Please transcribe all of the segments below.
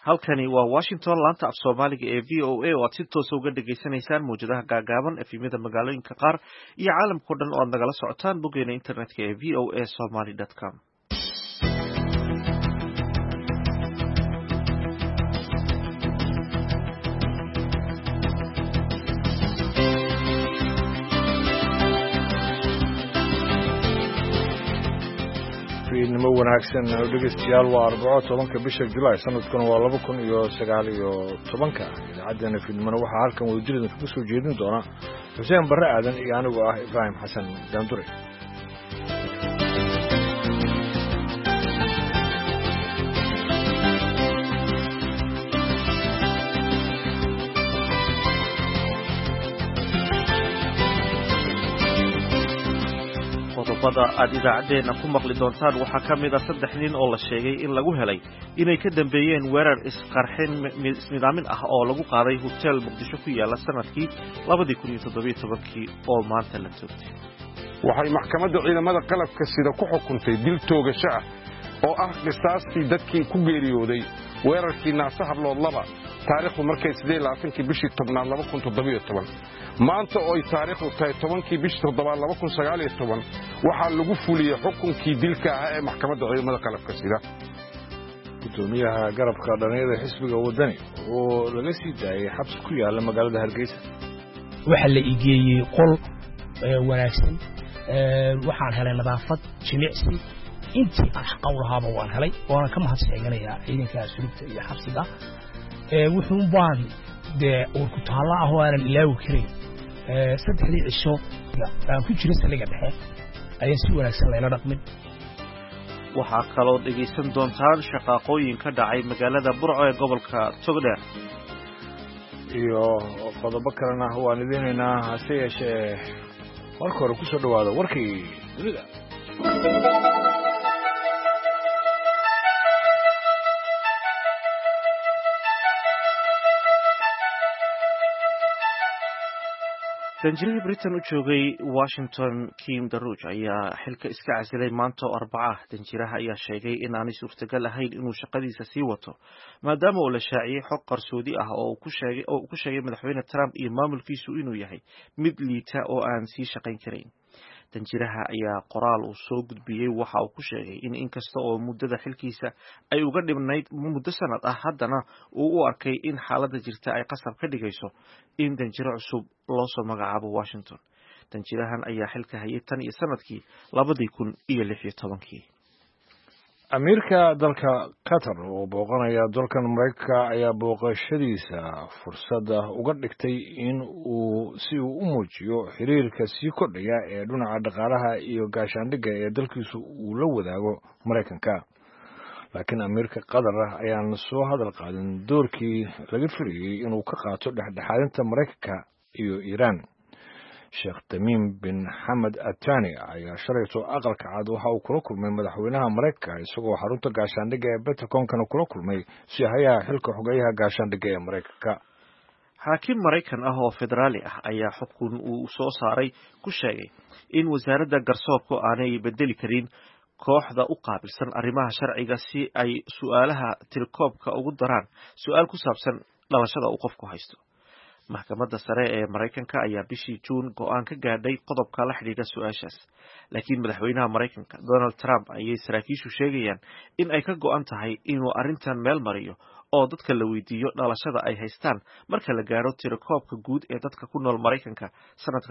halkani waa Washington laanta af Soomaaliga ee VOA oo aad si toos ah uga dhageysanaysaan muujadaha gaagaaban efemyada magaalooyinka qaar iyo caalamka oo dhan oo aad nagala socotaan boggeena internetka ee voasomali.com. nimo wanaagsan dhegeystayaal waa 14 bisha July sanadkan waa 2019 idaacadana fiidnimada waxaa halkan wadajirada ku soo jeedin doona Xuseen Barre Aadan iyo anigu ah Ibrahim Xasan Daandure. aad idaacadeena ku maqli doontaan waxaa ka mid ah 3 nin oo la sheegay in lagu helay inay ka dambeeyeen weerar isnidaamin ah oo lagu qaaday hotel Muqdisho ku yaala sanadkii 2017 oo maanta la toogtay. waxay maxkamadda ciidamada qalabka sida ku xukuntay dil toogasho ah oo ah qisaastii dadkii ku geeriyooday weerarkii Naasa Hablood laba taariikhdu markay 28 bishii 10 2017 maanta oo ay taariikhdu tahay 10kii bishii 7 2019 waxaa lagu fuliyay xukunkii dilka ah ee maxkamadda ciidamada qalabka sida. gudoomiyaha garabka dhalinyarada xisbiga wadani oo laga sii daayay xabsi ku yaala magaalada Hargeysa. waxa la igeeyay qol wanaagsan waxaan helay nadaafad jimicsi intii aan xaqowlahaaba waan helay waana ka mahadsanaynayaa ciidanka asluubta iyo xabsiga wuxuu baan oo ku taala ah oo aan ilaawi karin saddexdii cisho aan ku jiray saliga dhexe ayaan si wanaagsan leena dhaqmin. waxaa kaloo dhegeysan doontaan shaqaaqooyin ka dhacay magaalada Burco ee gobolka Togdheer iyo qodobo kalena waan idinaynaa hase yeeshee marka hore ku soo dhawaada warkii dunida. danjiraha Britain u joogay Washington Kim Darroch ayaa xilka iska casilay maanta oo Arbaca. danjiraha ayaa sheegay in aanay suurtagal ahayn inuu shaqadiisa sii wato maadaama uu la shaaciyay xog qarsoodi ah oo uu ku sheegay madaxweyne Trump iyo maamulkiisu inuu yahay mid liita oo aan sii shaqayn karin. danjiraha ayaa qoraal uu soo gudbiyay waxa uu ku sheegay in inkasta oo muddada xilkiisa ay uga dhibnayd muddo sanad ah haddana uu u arkay in xaaladda jirta ay qasab ka dhigayso in danjiro cusub loo soo magacaabo Washington. danjirahan ayaa xilka hayay tan iyo sanadkii 2016. amiirka dalka Qatar oo booqanaya dalkan Mareykanka ayaa booqashadiisa fursad uga dhigtay in uu si uu u muujiyo xiriirka sii kordhaya ee dhinaca dhaqaalaha iyo gaashaandhigga ee dalkiisu uu la wadaago Mareykanka. laakiin amiirka Qatar ayaan soo hadal qaadin doorkii laga filayay inuu ka qaato dhexdhexaadinta Mareykanka iyo Iran. Sheikh Tamim bin Hamad Al-Thani ayaa shalayto aqalka cad waxa uu kula kulmay madaxweynaha Mareykanka isagoo xarunta gaashaandhigga ee Pentagon-kana kula kulmay si hayaha xilka xogeyaha gaashaandhigga ee Mareykanka. xaakim Mareykan ah oo federaali ah ayaa xukun uu soo saaray ku sheegay in wasaaradda garsoorka aanay bedeli karin kooxda u qaabilsan arrimaha sharciga si ay su'aalaha tirkoobka ugu daraan su'aal ku saabsan dhalashada uu qofku haysto. maxkamadda sare ee Mareykanka ayaa bishii Juun go'aan ka gaadhay qodobka la xidhiidha su'aashaas. laakiin madaxweynaha Mareykanka Donald Trump ayay saraakiishu sheegayaan in ay ka go'an tahay inuu arrintan meel mariyo oo dadka la weydiiyo dhalashada ay haystaan marka la gaaro tirakoobka guud ee dadka ku nool Mareykanka sanadka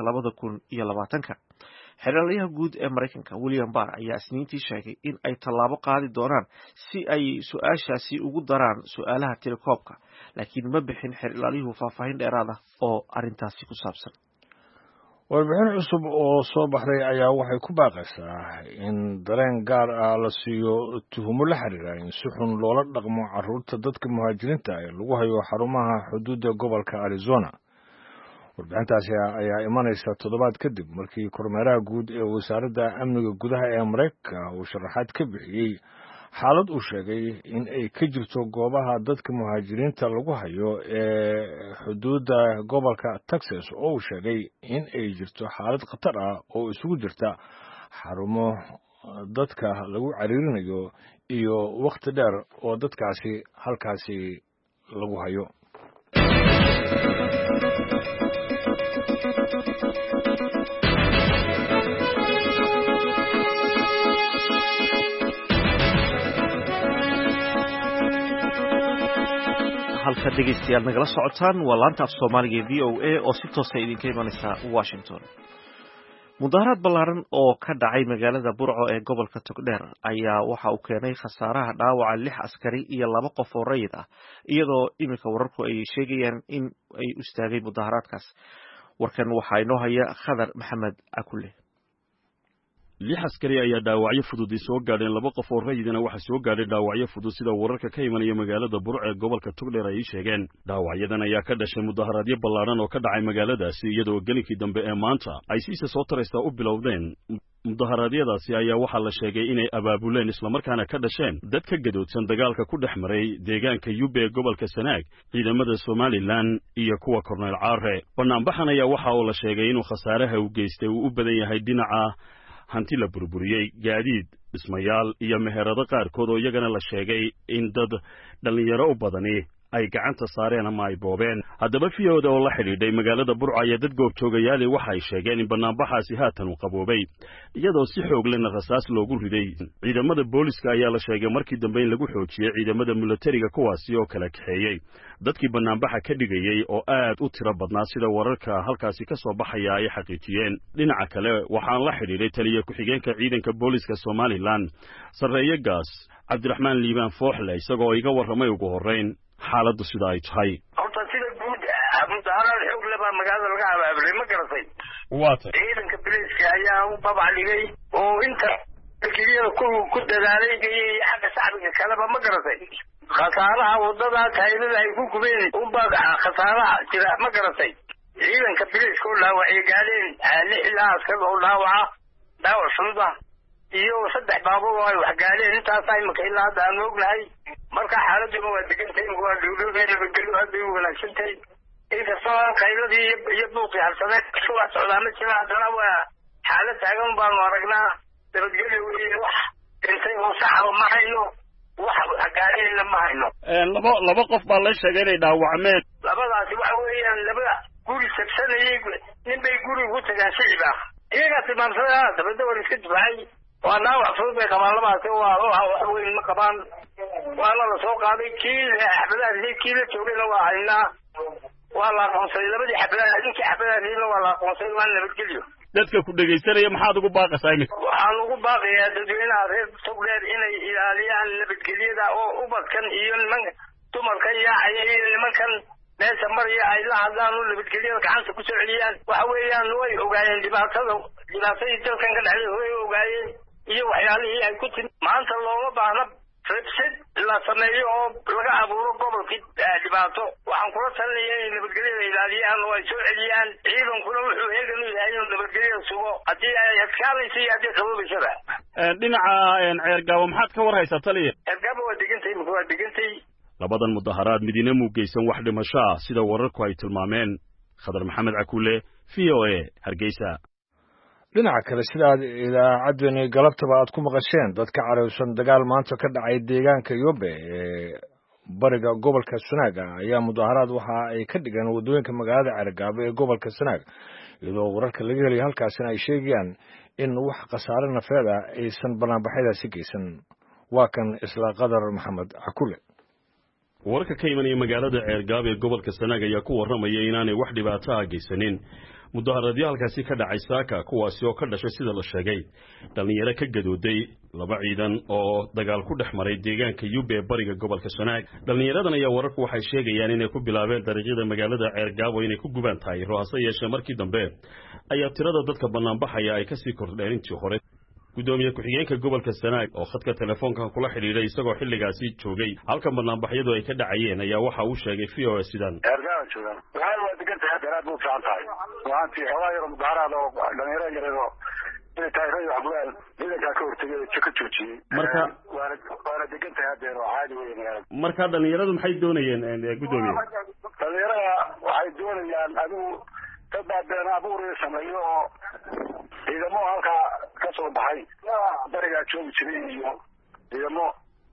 2020. xeeladaha guud ee Mareykanka William Barr ayaa isniintii sheegay in ay tallaabo qaadi doonaan si ay su'aashaasi ugu daraan su'aalaha tirakoobka, laakiin ma bixin xeeladahu faahfaahin dheeraad ah oo arrintaasi ku saabsan. warbixin cusub oo soo baxday ayaa waxay ku baaqaysaa in dareen gaar ah la siiyo tuhumo la xiriira in si xun loola dhaqmo carruurta dadka muhaajiriinta ee lagu hayo xarumaha xuduudda gobolka Arizona. warbixintaasi ayaa imanaysa toddobaad kadib markii kormeeraha guud ee wasaaradda amniga gudaha ee Mareykanka uu sharaxaad ka bixiyay xaalad uu sheegay in ay ka jirto goobaha dadka muhaajiriinta lagu hayo ee xuduudda gobolka Texas oo uu sheegay in ay jirto xaalad khatar ah oo isugu jirta xarumo dadka lagu cariirinayo iyo waqti dheer oo dadkaasi halkaasi lagu hayo. halka dhegeystayaal nagala socotaan waa laanta af Soomaaliga ee VOA oo si toos ah idinka imanaysa Washington. mudaharaad ballaaran oo ka dhacay magaalada Burco ee gobolka Togdheer ayaa waxa uu keenay khasaaraha dhaawaca 6 askari iyo 2 qof oo rayid ah iyadoo imika wararku ay sheegayaan in ay u istaagay mudaharaadkaas. warkan waxa inoo haya Khadar Maxamed Akule. 6 askari ayaa dhaawacyo fudud soo gaadheen 2 qof oo rayidina waxa soo gaadhay dhaawacyo fudud sida wararka ka imanaya magaalada Burco ee gobolka Togdheer ay sheegeen. dhaawacyadan ayaa ka dhashay mudaharaadyo ballaaran oo ka dhacay magaaladaasi iyadoo gelinkii dambe ee maanta ay siisa soo taraysta u bilowdeen. mudaharaadyadaasi ayaa waxa la sheegay inay abaabuleen isla markaana ka dhasheen dad ka gadoodsan dagaalka ku dhex maray deegaanka Yube ee gobolka Sanaag ciidamada Somaliland iyo kuwa Korneyl Caare. banaanbaxan ayaa waxa uu la sheegay inuu khasaaraha u geystay uu u badan yahay dhinaca hanti la burburiyay gaadiid dhismayaal iyo meherado qaarkood oo iyagana la sheegay in dad dhalinyaro u badani ay gacanta saareen ama ay boobeen. haddaba fiyooda oo la xidhiidhay magaalada Burco ayaa dad goobjoogayaali waxa ay sheegeen in banaanbaxaasi haatan uu qaboobay iyadoo si xoog leh rasaas loogu riday. ciidamada booliska ayaa la sheegay markii dambe in lagu xoojiyay ciidamada militariga kuwaasi oo kala kaxeeyay dadkii banaanbaxa ka dhigayay oo aad u tiro badnaa sida wararka halkaasi ka soo baxaya ay xaqiijiyeen. dhinaca kale waxaan la xidhiidhay taliye ku-xigeenka ciidanka booliska Somaliland Sarreeye Gaas Cabdiraxmaan Liibaan Fooxle isagoo iga warramay ugu horeyn xaaladdu sida ay tahay. horta sida guud mudaharaad xoog leh baa magaalada laga abaabulay ma garatay. waata ciidanka booliska ayaa u babacligay oo inta keliyada ku dadaalay xagga shacbiga kaleba ma garatay. khasaaraha wadada taayirada ay ku gubeen unbaa khasaaraha jira ma garatay. ciidanka booliska oo dhaawacay gaadeen 6 askar oo dhaawac fudud ah iyo 3 baabuur oo ay wax gaadeen intaas ay markay ilaa hadda aan ognahay. marka xaaladdu waa degantahay waa dawladda bedelo hadda u wanaagsantahay. inkastoo qayladii iyo buuqii halsameed soo socdaa ma jira haddana waa xaalad taagan baanu aragnaa. nabadgelyo weeye wax intay oo sax ma hayno wax gaadeen ma hayno. laba qof baa la sheegay inay dhaawacmeen. labadaasi waxa weeyaan laba guri sabsanayay nin bay guri ugu tagaan shicib ah iyaga timaamsada dabada war iska difacay waa dhaawac fudud bay qabaan labaasi wax weyn ma qabaan. waana la soo qaaday kii la joogayna waa haynaa waa la aqoonsaday labadii xabadaha waa la aqoonsaday waa nabadgelyo. dadka ku dhageysanaya maxaad ugu baaqaysaa imika? waxaan ugu baaqayaa dadweynaha reer Togdheer inay ilaaliyaan nabadgelyada oo ubadkan iyo dumarka yaacaya iyo nimankan meesha maraya ay la hadlaan oo nabadgelyada gacanta ku soo celiyaan. waxa weeyaan way ogaayeen dhibaatadii dalkan ka dhacday way ogaayeen iyo waxyaalihii ay ku timid. maanta looma baahna rabshad la sameeyo oo laga abuuro gobolkii dhibaato. waxaan kula talinayaa inay nabadgelyada ilaaliyaan oo ay soo celiyaan. ciidankuna wuxuu heegan u yahay inuu nabadgelyada sugo haddii ay adkaanayso iyo haddii qaboobaysaba. dhinaca Ceergaabo maxaad ka war haysaa taliye? Ceergaabo waa degantay. labadan mudaharaad midina muu geysan wax dhimasho ah sida wararku ay tilmaameen. Khadar Maxamed Akule VOA Hargeysa. dhinaca kale sidaad idaacaddani galabtaba aad ku maqasheen dad ka careysan dagaal maanta ka dhacay deegaanka Yobe ee bariga gobolka Sanaag ayaa mudaharaad waxa ay ka dhigeen wadooyinka magaalada Ceergaabo ee gobolka Sanaag iyadoo wararka laga helay halkaasina ay sheegayaan in wax khasaare nafeed ah aysan banaanbaxyadaasi geysan. waa kan isla Khadar Maxamed Akule. wararka ka imanaya magaalada Ceergaabo ee gobolka Sanaag ayaa ku warramaya inaanay wax dhibaato ah geysanin mudaharaadyo halkaasi ka dhacay saaka kuwaasi oo ka dhashay sida la sheegay dhalinyaro ka gadooday 2 ciidan oo dagaal ku dhex maray deegaanka Yube ee bariga gobolka Sanaag. dhalinyaradan ayaa wararku waxay sheegayaan inay ku bilaabeen dariiqada magaalada Ceergaabo inay ku gubaan taayiro hase yeeshee markii dambe ayaa tirada dadka banaanbaxaya ay ka sii kordheen intii hore. gudoomiye ku-xigeenka gobolka Sanaag oo khadka telefoonka kula xiriiray isagoo xilligaasi joogay halka banaanbaxyadu ay ka dhacayeen ayaa waxa uu sheegay VOA sidan. waa degantahay daraad buu fiicantahay. waanti hawaayo mudaharaad oo dhalinyaro yareedo inay taayirada waxbugaan ciidankaa ka hortegay ka joojiyey. marka waana degantahay hadeer oo caadi weeye magaalada. marka dhalinyaradu maxay doonayeen gudoomiye? dhalinyarada waxay doonayaan adigu dad baa been abuur sameeyo oo ciidamo halkaa ka soo baxay barigaa joogi jiray iyo ciidamo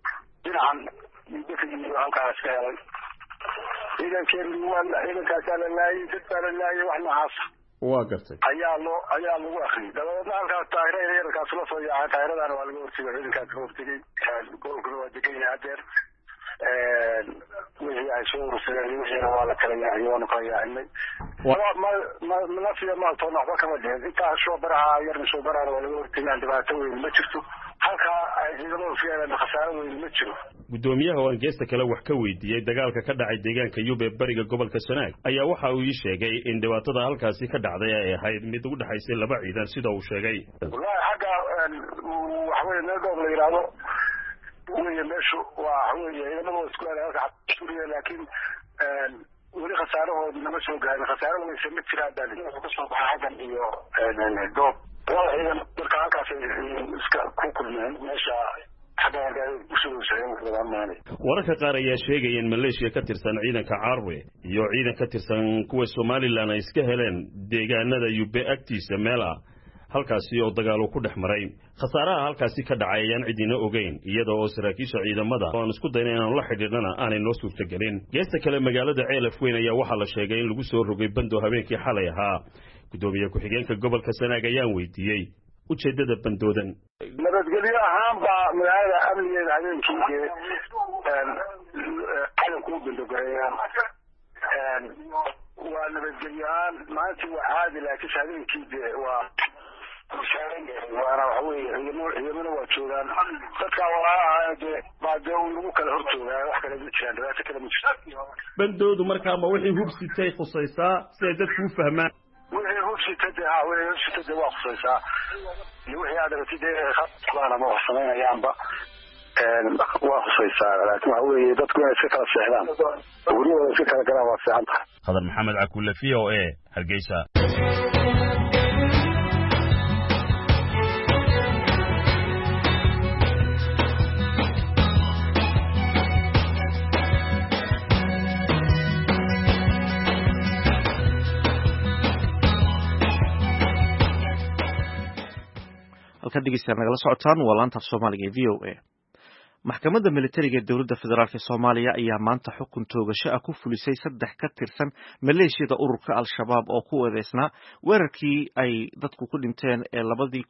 dhinacan dadkii halkaas ka helay ciidankaasaa la laayay dad baa la laayay wax noocaas waa gartay ayaa lagu akhriyay dabadeedna halkaas taayirada yarkaas la soo yaacay taayiradaana waa laga hortegay ciidankaas ka hortegay gobolkuna waa degan yahay hadeer wixii ay soo urursadeen wixiina waa la kala yaacay waanu kala yaacinay nafsiga maaltoona waxba kama dhihin intaa shoobaraha yarna shoobaraana waa laga hortegay dhibaato weyn ma jirto halkaa ay ciidamadu fiireen khasaaro weyn ma jiro gudoomiyaha oo geesta kale wax ka weydiiyay dagaalka ka dhacay deegaanka Yube bariga gobolka Sanaag ayaa waxa uu sheegay in dhibaatada halkaasi ka dhacday ay ahayd mid u dhaxaysay laba ciidan sida uu sheegay wallahi xagga wax weyn meel doob la yiraahdo weeye meeshu waa weeye ciidamadu isku leedahay laakiin weli khasaarahooda nama soo gaarin khasaaro weyn ma jiraan baa ka soo baxay xaggan iyo doob ciidan marka halkaas iska ku kulmeen meesha wararka qaar ayaa sheegaya in Malaysia ka tirsan ciidanka Carwe iyo ciidan ka tirsan kuwa Somaliland ay iska heleen deegaanada Yube agtiisa meel ah halkaasi oo dagaal ku dhex maray khasaaraha halkaasi ka dhacay ayaan cidina ogeyn iyada oo saraakiisha ciidamada oo isku daynay inaan la xidhiidhana aanay noo suurtagelin geesta kale magaalada Ceelaf Weyn ayaa waxa la sheegay in lagu soo rogay bando habeenkii xalay ahaa gudoomiye ku-xigeenka gobolka Sanaag ayaan weydiiyay ujeedada bandoodan nabadgelyo ahaan baa magaalada amnigeeda habeenkii calanku bandogareeyaan waa nabadgelyo ahaan maanta waa caadi laakiin habeenkii waa waana waxa weeye ciidamada waa joogaan dadka walaalaha baadee lagu kala horjoogaa wax kale ma jiraan dhibaato kale ma jirto bandoodu markaa ma wixii hubsitay khusaysaa si ay dadku u fahmaan wixii hubsitay waa khusaysaa iyo wixii aad rabtid khasbaan ama wax samaynayaanba waa khusaysaa laakiin waxa weeye dadku inay iska kala seexdaan guriyahooda iska kala galaan waa fiican tahay Khadar Maxamed Cakuule VOA Hargeysa halka dhegeystayaal nagala socotaan waa laanta af Soomaaliga ee VOA maxkamadda militariga ee dowladda federaalka Soomaaliya ayaa maanta xukun toogasho ah ku fulisay 3 ka tirsan maleeshiyada ururka Al-Shabaab oo ku eedeysnaa weerarkii ay dadku ku dhinteen ee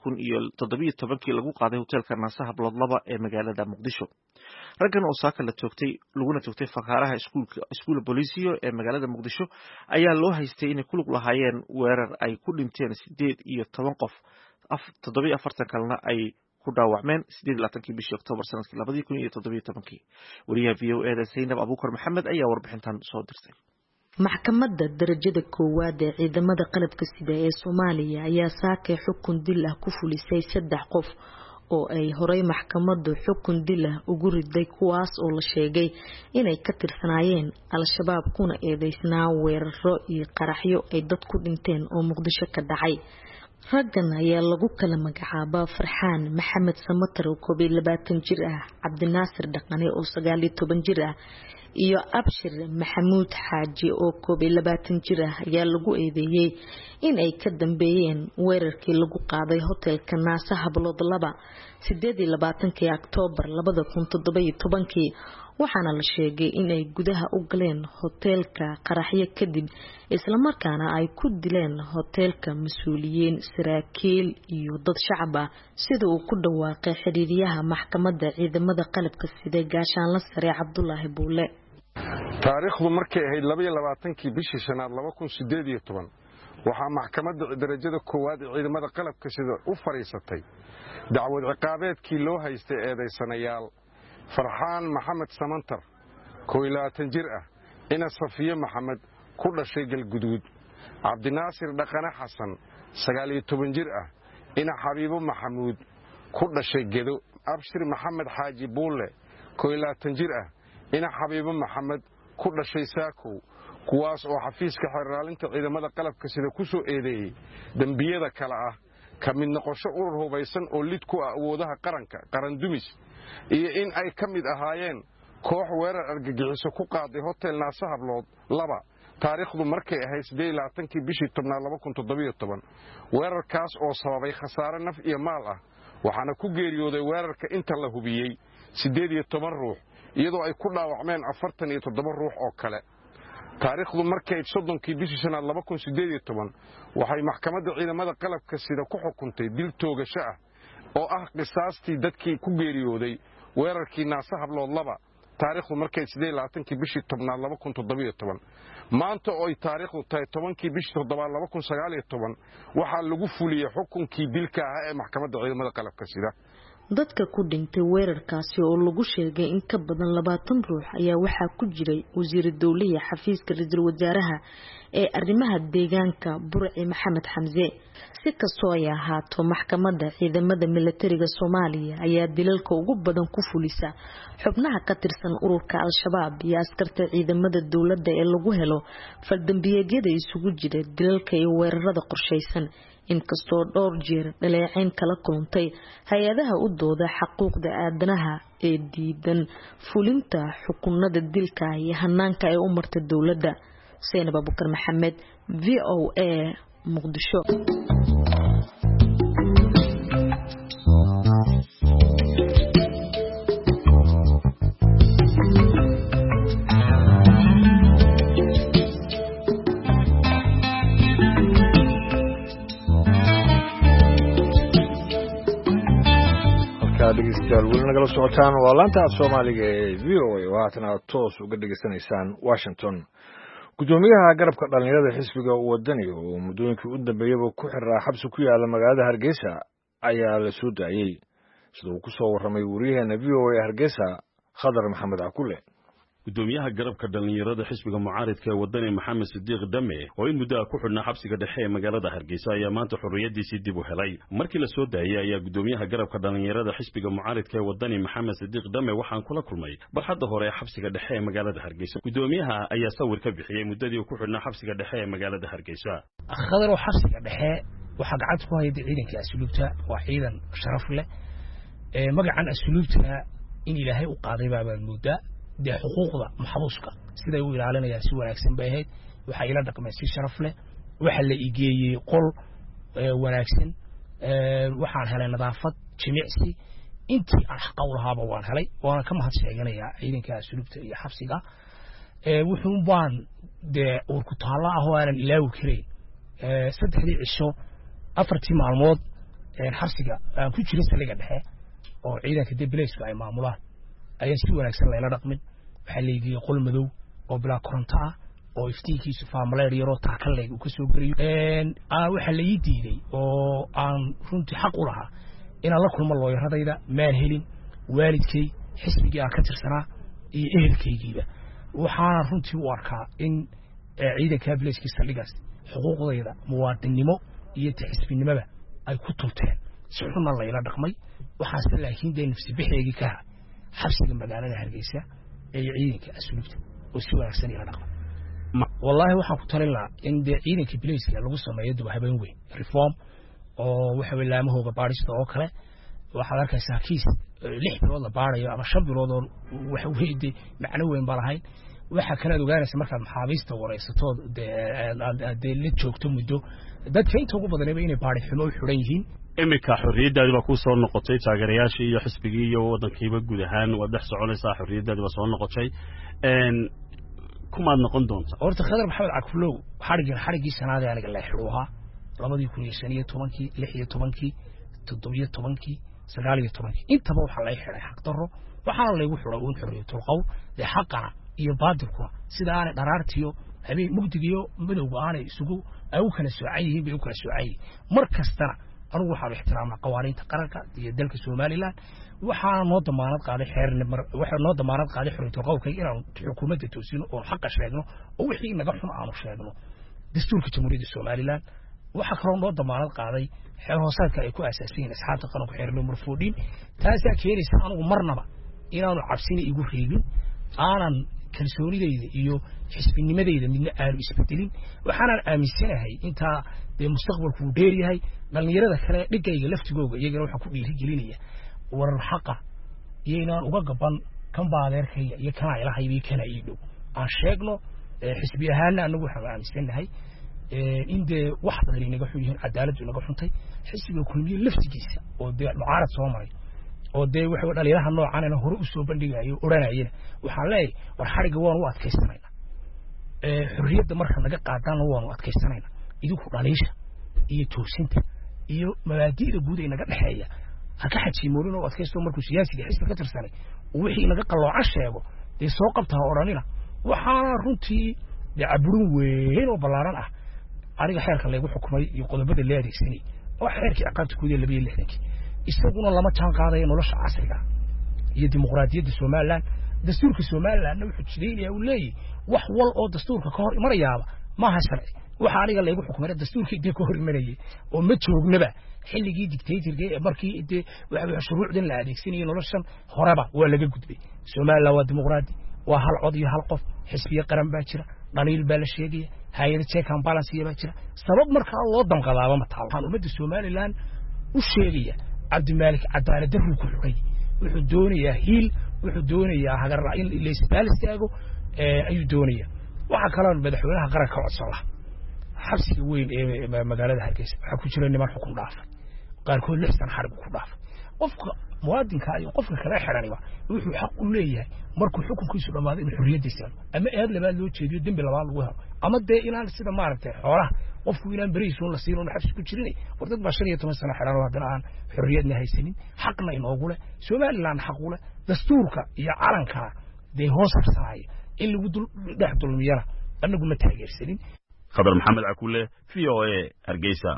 2017 lagu qaaday hotelka Naasaha Bloodlaba ee magaalada Muqdisho raggan oo saaka laguna toogtay fakaaraha iskuulka booliisiyo ee magaalada Muqdisho ayaa loo haystay inay ku lug lahaayeen weerar ay ku dhinteen 18 qof 47 kalena ay ku dhaawacmeen 28 bishii Oktoobar sanadkii 2017 wariyaha VOA Zainab Abuukar Maxamed ayaa warbixintan soo dirtay maxkamadda darajada koowaad ee ciidamada qalabka sida ee Soomaaliya ayaa saakay xukun dil ah ku fulisay 3 qof oo ay horay maxkamaddu xukun dil ah ugu riday kuwaas oo la sheegay inay ka tirsanaayeen Al-Shabaab kuna eedeysnaa weeraro iyo qaraxyo ay dad ku dhinteen oo Muqdisho ka dhacay raggan ayaa lagu kala magacaabaa Farxaan Maxamed Samatar oo 22 jir ah Cabdinaasir Dhaqane oo 19 jir ah iyo Abshir Maxamuud Xaaji oo 22 jir ah ayaa lagu eedeeyay in ay ka dambeeyeen weerarkii lagu qaaday hotelka Naasaha Bloodlaba 28 Oktoobar 2017 waxaana la sheegay in ay gudaha u galeen hotelka qaraxyo kadib isla markaana ay ku dileen hotelka mas'uuliyiin saraakiil iyo dad shacab ah sida uu ku dhawaaqay xiriiriyaha maxkamadda ciidamada qalabka sida gaashaanle sare Cabdullaahi Buule taariikhdu markay ahayd 22 bishii shanaad 2018 waxaa maxkamadda darajada koowaad ee ciidamada qalabka sida u fariisatay dacwad ciqaabeedkii loo haystay eedeysanayaal Farxaan Maxamed Samantar 22 jir ah ina Safiya Maxamed ku dhashay Galguduud Cabdinaasir Dhaqane Xasan 19 jir ah ina Xabiibo Maxamuud ku dhashay Gedo Abshir Maxamed Xaaji Buule 22 jir ah ina Xabiibo Maxamed ku dhashay Saakow kuwaas oo xafiiska xiraalinta ciidamada qalabka sida ku soo eedeeyay dambiyada kala ah ka mid noqosho urur hubaysan oo lid ku ah awoodaha qaran dumis iyo in ay ka mid ahaayeen koox weerar argagixiso ku qaaday hotel Naasaha Bloodlaba taariikhdu markay ahayd 28 bishii 2017 weerarkaas oo sababay khasaare naf iyo maal ah waxaana ku geeriyooday weerarka inta la hubiyay 18 ruux iyadoo ay ku dhaawacmeen 47 ruux oo kale. taariikhdu markay 30kii bishii shanaad 2018 waxay maxkamadda ciidamada qalabka sida ku xukuntay dil toogasho ah oo ah qisaastii dadkii ku geeriyooday weerarkii Naasa Hablood 2 taariikhdu markay 28kii bishii tobnaad 2017 maanta oo ay taariikhdu tahay 10kii bishii toddobaad 2019 waxaa lagu fuliyay xukunkii dilka ah ee maxkamadda ciidamada qalabka sida. dadka ku dhintay weerarkaasi oo lagu sheegay in ka badan 20 ruux ayaa waxaa ku jiray wasiir dawliga xafiiska ra'iisul wasaaraha ee arrimaha deegaanka Burci Maxamed Xamse. si kastoo ay ahaato maxkamadda ciidamada militariga Soomaaliya ayaa dilalka ugu badan ku fulisa xubnaha ka tirsan ururka Al-Shabaab iyo askarta ciidamada dawladda ee lagu helo faldambiyeedyada isugu jira dilalka iyo weerarada qorsheysan. inkastoo dhowr jeer dhaleecayn kala kulantay hay'adaha u dooda xuquuqda aadanaha ee diidan fulinta xukunnada dilka iyo hanaanka ay u martay dawladda. Seenab Abubakar Maxamed, VOA, Muqdisho. dhegeystayaal weli nagala socotaan waa laanta Soomaaliga ee VOA oo haatan toos uga dhageysanaysaan Washington. gudoomiyaha garabka dhalinyarada xisbiga wadani oo muddooyinkii u dambeeyay ku xiraa xabsi ku yaala magaalada Hargeysa ayaa la soo daayay sida uu ku soo waramay wariyaheena VOA Hargeysa Khadar Maxamed Akule. gudoomiyaha garabka dhalinyarada xisbiga mucaaridka ee wadani Maxamed Sidiiq Dame oo in muddo ku xidhnaa xabsiga dhexe ee magaalada Hargeysa ayaa maanta xorriyadiisii dib u helay. markii la soo daayay ayaa gudoomiyaha garabka dhalinyarada xisbiga mucaaridka ee wadani Maxamed Sidiiq Dame waxaan kula kulmay barxadda hore ee xabsiga dhexe ee magaalada Hargeysa. gudoomiyaha ayaa sawir ka bixiyay muddadii ku xidhnaa xabsiga dhexe ee magaalada Hargeysa. Khadar oo xabsiga dhexe waxa gacanta ku hayay ciidanka asluubta waa ciidan sharaf leh magacan asluubta in Ilaahay u qaaday baa muddo de xuquuqda maxbuuska siday u ilaalinayaan si wanaagsan bay ahayd waxa ila dhaqmay si sharaf leh waxa la igeeyay qol wanaagsan waxaan helay nadaafad jimicsi intii aan xaq u lahaaba waan helay waana ka mahad sheeganayaa ciidanka asluubta iyo xabsiga wuxuu baan de uu ku taala ah oo aan ilaawi kareyn saddexdii cisho afartii maalmood xabsiga aan ku jiray saliga dhexe oo ciidanka dibleysku ay maamulaan ayaa si wanaagsan la dhaqmin waxa la yiri qol madow oo bilaa koronto ah oo iftiinkiisu faamaleer yaro taakaleeg uu ka soo gariyo waxa la diiday oo aan runtii xaq u lahaa in la kulmo looyaradayda maan helin waalidkay xisbiga ka tirsanaa iyo ehelkaygiiba waxaan runtii u arkaa in ciidanka Blaiski saldhigaas xuquuqdayda muwaadinimo iyo xisbinimada ay ku tulteen si xun la ila dhaqmay waxaas laakiin de nafsi bixeegi ka xabsiga magaalada Hargeysa ee ciidanka asluubta oo si wanaagsan ila dhaqmay wallahi waxaan ku talin lahaa in de ciidanka Blaiski lagu sameeyo dib habeen weyn reform oo waxa weelaamahooga baarista oo kale waxa la arkaysaa kiis 6 bilood la baarayo ama 5 bilood oo waxa weeyday macno weyn balahayn waxa kala ogaanaysa markaad maxaabiista wareysato de la joogto muddo dadka inta ugu badan inay baari xumo u xiran yihiin imika xorriyadaadu ba ku soo noqotay taageerayaashii iyo xisbigii iyo wadankiiba guud ahaan wada soconaysa xorriyadaadu ba soo noqotay kuma noqon doonta horta Khadar Maxamed Akfulow xarigii sanaad aniga la xiruha 2015 16 17 19 intaba waxa la xiray xaq darro waxaana lagu xiray uun xorriyatul qowl ee xaqana iyo baadilku sida aan dharaartiyo habeen mugdigiyo madowga aanay isugu ay u kala soocayihiin bay u kala soocayeen markastana anigu waxaan ixtiraamnaa qawaaniinta qaranka iyo dalka Soomaaliland waxaan noo damaanad qaaday xorriyatul qowlka inaan xukuumadda toosino oo xaq sheegno oo wixii naga xun aanu sheegno dastuurka jamhuuriyadda Soomaaliland waxa kale oo noo damaanad qaaday xeer hoosaadka ay ku aasaasan asxaabta qaranku xeer number 14 taas ayaa keenaysa anigu marnaba inaanu cabsina igu reebin aanan kalsoonideyda iyo xisbinimadeyda midna aanu isbedelin waxaan aaminsanahay inta de mustaqbalku dheer yahay dhalinyarada kale dhigayga laftigooga iyagana waxa ku dhiiri gelinaya warar xaqa iyo inaan uga gaban kan baadeerkayga iyo kana ilaahay bi kana iido aan sheegno xisbi ahaan anagu waxaan aaminsanahay in de wax badan inaga xun yihiin cadaaladu inaga xuntay xisbiga kulmiye laftigiisa oo de mucaarad soo maray oo dee waxa dhalinyaraha noocan ah hore u soo bandhigayo oranayeen waxaan leeyahay war xariga waan u adkaysanayna xurriyadda marka naga qaadana waan u adkaysanayna idinku dhaliisha iyo toosinta iyo mabaadi'da guud ee naga dhaxeeya ha ka xajiimoolin oo adkaysto markuu siyaasiga xisbi ka tirsanay wixii naga qaloocan sheego dee soo qabtaa oranina waxaana runtii caburin weyn oo ballaaran ah ariga xeerka lagu xukumay iyo qodobada la adeegsanay oo xeerkii ciqaabta guud ee 62 isaguna lama jaan qaadayo nolosha casriga iyo dimuqraadiyadda Soomaaliland dastuurka Soomaaliland wuxuu jideeyay uu leeyahay wax wal oo dastuurka ka hor imanayaaba ma haysana waxa aniga lagu xukumay dastuurkii dib ka hor imanayay oo ma joognaba xilligii dictatorka markii waxa shuruucdan la adeegsanay noloshan horeba waa laga gudbay Soomaaliland waa dimuqraadi waa hal cod iyo hal qof xisbiye qaran baa jira dhaliil baa la sheegay hay'ad check and balance baa jira sabab marka loo damqadaaba ma taal waxaan ummadda Soomaaliland u sheegaya Cabdimalik cadaalad darro ku xigay wuxuu doonayaa hiil wuxuu doonayaa hagar in la isbaalistaago ayuu doonayaa waxa kale oo madaxweynaha qaranka codsan lahaa xabsiga weyn ee magaalada Hargeysa waxa ku jira niman xukun dhaafay qaarkood 6 sano xarib ku dhaafay qofka muwaadinka iyo qofka kale xiranayba wuxuu xaq u leeyahay markuu xukunkiisu dhamaado in xurriyadiisa ama eed labaad loo jeediyo dambi labaad lagu helo ama dee inaan sida maaragtay xoolaha qofku inaan bariiso la siino xabsi ku jirin wardad baa 15 sano xiran oo hadana aan xurriyadna haysanin xaqna inoogu leh Soomaaliland xaq u leh dastuurka iyo calanka dee hoos saaraya in lagu dhex dulmiyana anagu ma taageersanin خبر محمد عكولة VOA Hargeysa.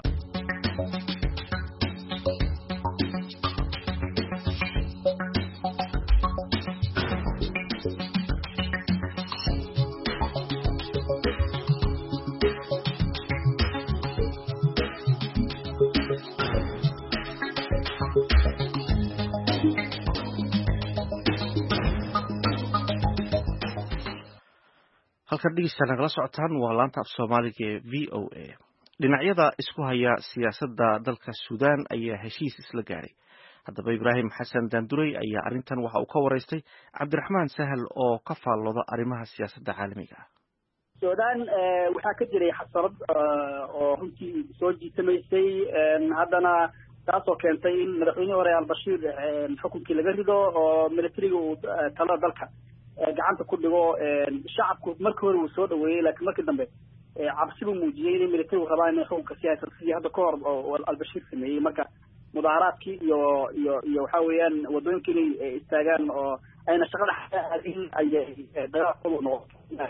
halkan dhegeysta nagala socotaan waa laanta af Soomaaliga ee VOA dhinacyada isku haya siyaasadda dalka Suudaan ayaa heshiis isla gaaray haddaba Ibraahim Xasan Daanduray ayaa arrintan waxa uu ka wareystay Cabdiraxmaan Sahal oo ka faallooda arrimaha siyaasadda caalamiga ah Suudaan waxaa ka jiray xasarad oo runtii soo jiitamaysay haddana taasoo keentay in madaxweynihii hore al-Bashir xukunkii laga rido oo militariga uu talada dalka gacanta ku dhigo shacabku markii hore uu soo dhaweeyay laakiin markii dambe cabsi uu muujiyay in militarigu rabaan in xukunka siyaasadda hadda ka hor oo al-Bashir sameeyay marka mudaharaadkii iyo waxa weeyaan wadooyinkii inay istaagaan oo ayna shaqada xadin ay dagaal noqoto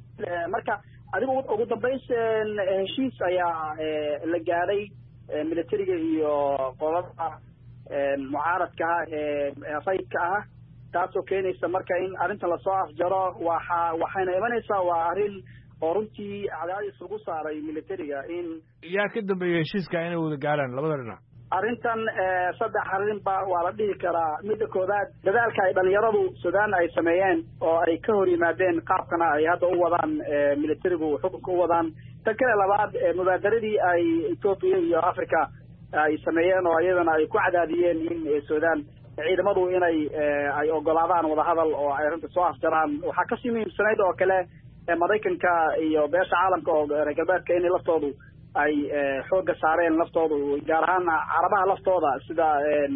marka adigu ugu dambeys heshiis ayaa la gaaray militariga iyo qolada mucaaradka rayidka ah taasoo keenaysa marka in arrinta la soo afjaro waxayna imanaysaa waa arrin oo runtii cadaadis lagu saaray militariga in yaa ka dambeeyay heshiiska inay wada gaaraan labada dhinac arrintan saddex arrinba waa la dhihi karaa midda koowaad dadaalka ay dhalinyaradu Suudaan ay sameeyeen oo ay ka hor yimaadeen qaabkana ay hadda u wadaan militarigu xukunka u wadaan tan kale labaad mubaadaradii ay Ethiopia iyo Africa ay sameeyeen oo iyadana ay ku cadaadiyeen in Suudaan ciidamadu inay ay ogolaadaan wada hadal oo ay runta soo afjaraan waxa ka simiimsanayd oo kale Mareykanka iyo beesha caalamka oo reer galbeedka in laftoodu ay xooga saareen laftoodu gaar ahaan Carabaha laftooda sida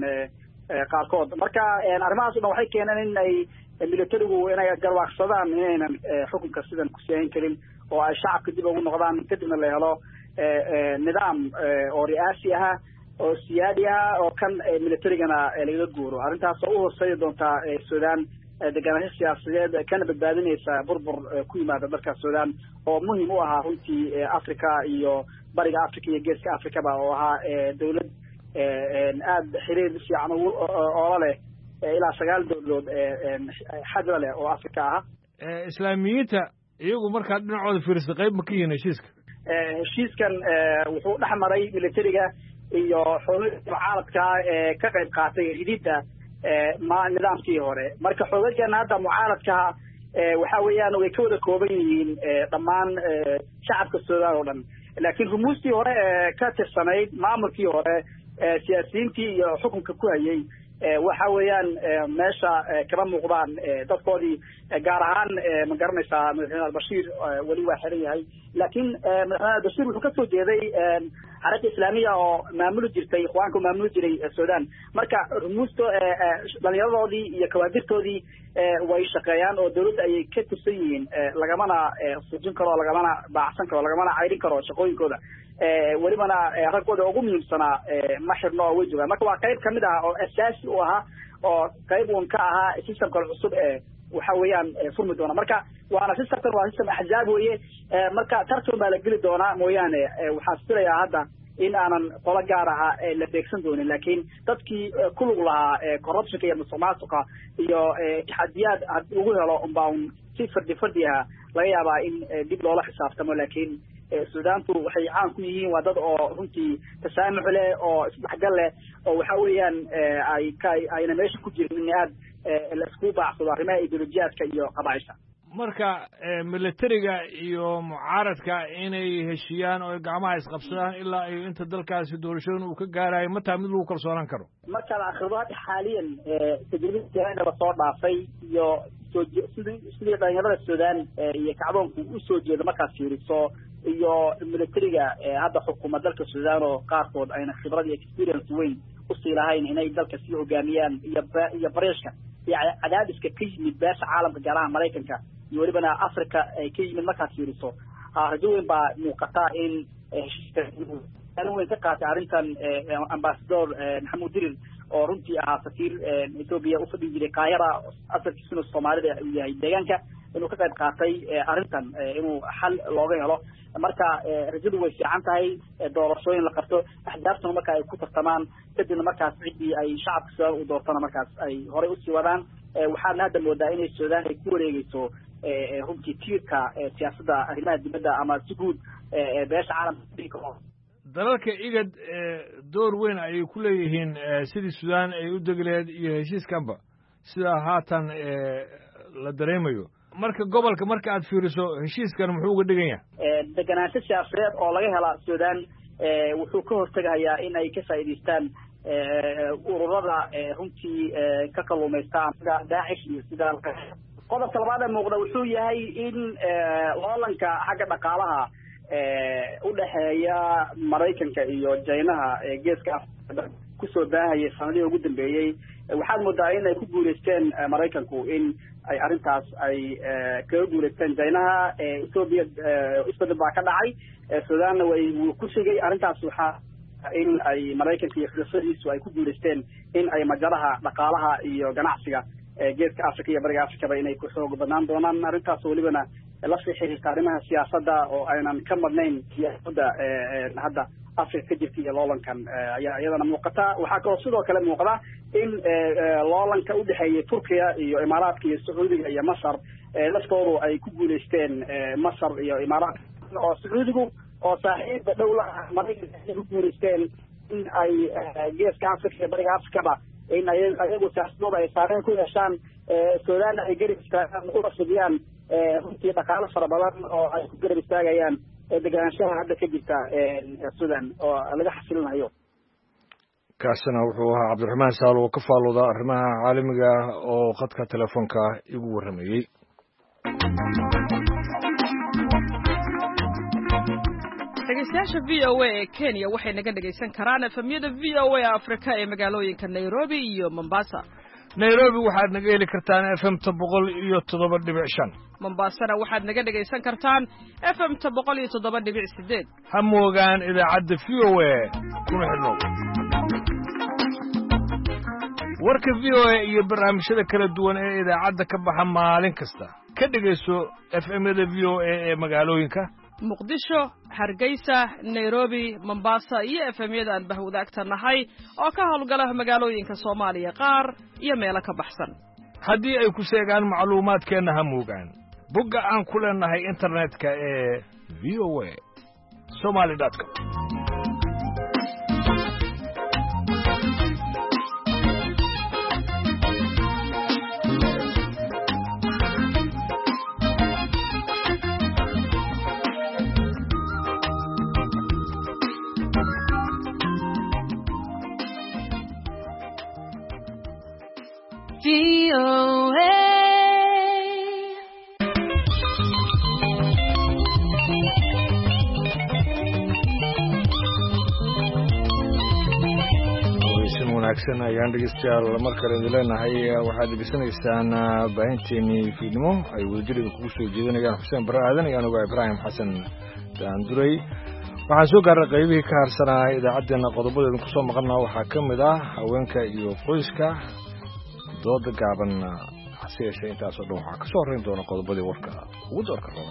qaarkood marka arrimahaas waxay keeneen in ay militarigu inay garwaaqsadaan inaynan xukunka sidan ku sii karin oo ay shacabka dib ugu noqdaan kadibna la helo nidaam oo riyaasi ah oo siyaadi ah oo kan militarigana laga guuro arrintaas oo u horseedi doonta Suudaan deganaansho siyaasadeed kana badbaadinaysa burbur ku yimaada dalka Suudaan oo muhiim u ah runtii Afrika iyo bariga Afrika iyo geeska Afrikaba oo ahaa dawlad aad xiriir fiican oo leh ilaa 9 dawladood xadra leh oo Afrika ah islaamiyiinta iyagu marka dhinacooda fiirsa qayb ma ka yihiin heshiiskan wuxuu dhaxmaray militariga iyo xoogagga mucaaradka ka qayb qaatay ridida nidaamkii hore marka xoogagana hadda mucaaradka waxa weeyaan way ka wada kooban yihiin dhammaan shacabka Suudaan oo dhan laakiin rumuustii hore ka tirsanayd maamulkii hore siyaasiyiintii iyo xukunka ku hayay waxa weeyaan meesha kama muuqdaan dadkoodii gaar ahaan ma garanaysaa madaxweyne al-Bashir wali waa xiran yahay laakiin madaxweyne al-Bashir wuxuu ka soo jeeday xarakada islaamiya oo maamuli jirtay ikhwaanka maamuli jiray Suudaan marka rumuusto dhalinyaradoodii iyo kawaadirtoodii way shaqeeyaan oo dawladda ay ka tirsan yihiin lagamana sujin karo lagamana baacsan karo lagamana cayrin karo shaqooyinkooda walibana ragooda ugu muhiimsanaa ma xirno way joogaan marka waa qayb kamid ah oo asaasi u ahaa oo qayb uun ka ahaa systemka cusub waxa weeyaan furmi doona marka waana systemkan waa system axzaab weeye marka tartan baa la geli doonaa mooyaane waxaan filayaa hadda in aanan qolo gaar ah la beegsan doonin laakiin dadkii ku lug lahaa corruptionka iyo musuqmaasuqa iyo taxadiyaad ugu helo unbaa si fardi ah laga yaabaa in dib loola xisaabtamo laakiin Suudaantu waxay caan ku yihiin waa dad oo runtii tasaamux leh oo isdhexgal leh oo waxa weeyaan ayna meesha ku jirin in aad la isku baacsado arrimaha ideolojiyaadka iyo qabaa'isha marka militariga iyo mucaaradka inay heshiyaan oo gacmaha isqabsadaan ilaa ay inta dalkaasi doorashooyin uu ka gaarayo mataa mid lagu kalsoonaan karo marka la akhrido hadda xaaliyan tajribada la soo dhaafay iyo sidii dhalinyarada Suudaan iyo kacdoonku u soo jeedo markaas fiiriso iyo militariga hadda xukuumadda dalka Suudaan oo qaarkood ayna khibrad iyo experience weyn u sii lahayn inay dalka sii hogaamiyaan iyo bareeshka iyo cadaadiska ka yimid beesha caalamka gaar ahaan Mareykanka iyo walibana Afrika ay ka yimid markaas fiiriso rajo weyn baa muuqata in weyn ka qaatay arrintan ambassador Maxamuud Dirir oo runtii ahaa safiir Ethiopia u fadhi jiray Qaahira asalkiisuna Soomaalida uu yahay deegaanka inuu ka qayb qaatay arrintan inuu xal looga helo marka rajadu way fiican tahay doorashooyin la qabto axdaaftan marka ay ku tartamaan kadibna markaas cidii ay shacabka Suudaan u doortana markaas ay hore u sii wadaan waxaana hadda moodaa inay Suudaan ay ku wareegayso runtii tiirka siyaasadda arrimaha dibadda ama si guud beesha caalamka dalalka igad door weyn ayay ku leeyihiin sidii Suudaan ay u degleed iyo heshiiskanba sida haatan la dareemayo marka gobolka marka aad fiiriso heshiiskan muxuu uga dhigan yahay deganaansho siyaasadeed oo laga hela Suudaan wuxuu ka hortagayaa in ay ka faa'iideystaan ururada runtii ka kalluumaysta sida Daacish iyo sida qodobka labaad ee muuqda wuxuu yahay in loolanka xagga dhaqaalaha u dhaxeeya Mareykanka iyo Chinaha geeska Afrika kusoo baahayay sanadihii ugu dambeeyay waxaad moodaa in ay ku guuleysteen Mareykanku in ay arrintaas ay kaga guuleysteen Chinaha Ethiopia isbedel baa ka dhacay Suudaanna way ku shigay arrintaas waxaa in ay Mareykanka iyo xulafadiisu ay ku guuleysteen in ay majaraha dhaqaalaha iyo ganacsiga geeska Afrika iyo bariga Afrika inay ku xoog badnaan doonaan arrintaas walibana la xiriirta arrimaha siyaasadda oo aynan ka madnayn siyaasadda hadda Afrika ka jirta iyo loolankan ayaa iyadana muuqata waxaa kaloo sidoo kale muuqda in loolanka u dhaxeeyay Turkiya iyo Imaaraadka iyo Sacuudiga iyo Masar laftoodu ay ku guuleysteen Masar iyo Imaaraadka oo Sacuudigu oo saaxiib dowla Mareykanka ay ku guuleysteen in ay geeska Afrika iyo bariga Afrikaba in ayagu siyaasadooda ay saareen ku yeeshaan Suudaan ay garab istaagaan u rafidiyaan runtii dhaqaale fara badan oo ay ku garab istaagayaan deganaanshaha hadda ka jirta Suudaan oo laga xasilinayo kaasina wuxuu ahaa Cabdiraxmaan Saalo oo ka faalooda arrimaha caalamiga oo khadka telefoonka igu waramayay dhegeystayaasha VOA ee Kenya waxay naga dhegeysan karaan efemyada VOA Afrika ee magaalooyinka Nairobi iyo Mombasa. Nairobi waxaad naga heli kartaan FM 107.5. Mombasana waxaad naga dhegeysan kartaan FM 107.8. Ha moogaan idaacadda VOA kuna xidhnow. warka VOA iyo barnaamijyada kala duwan ee idaacadda ka baxa maalin kasta ka dhegeyso FM-yada VOA ee magaalooyinka Muqdisho, Hargeysa, Nairobi, Mombasa iyo FM-yada aan bahwadaagta nahay oo ka howlgala magaalooyinka Soomaaliya qaar iyo meelo ka baxsan. haddii ay ku sheegaan macluumaadkeena ha moogaan bogga aan ku leenahay internetka ee voa.somali.com wanaagsan ayaan dhegeystayaal mar kale idin leenahay waxaad dhegeysanaysaan baahinteennii fiidnimo ay wadajirida kugu soo jeedinayaan xuseen barre aadan iyo anuga ibraahim xasan daanduray waxaan soo gaarnay qaybihii ka harsanaa idaacaddeenna qodobadeedin ku soo maqalnaa waxaa ka mid ah haweenka iyo qoyska dooda gaaban hase yeeshee intaasoo dhan waxaa ka soo horrayn doona qodobadii warka ugu doorka roona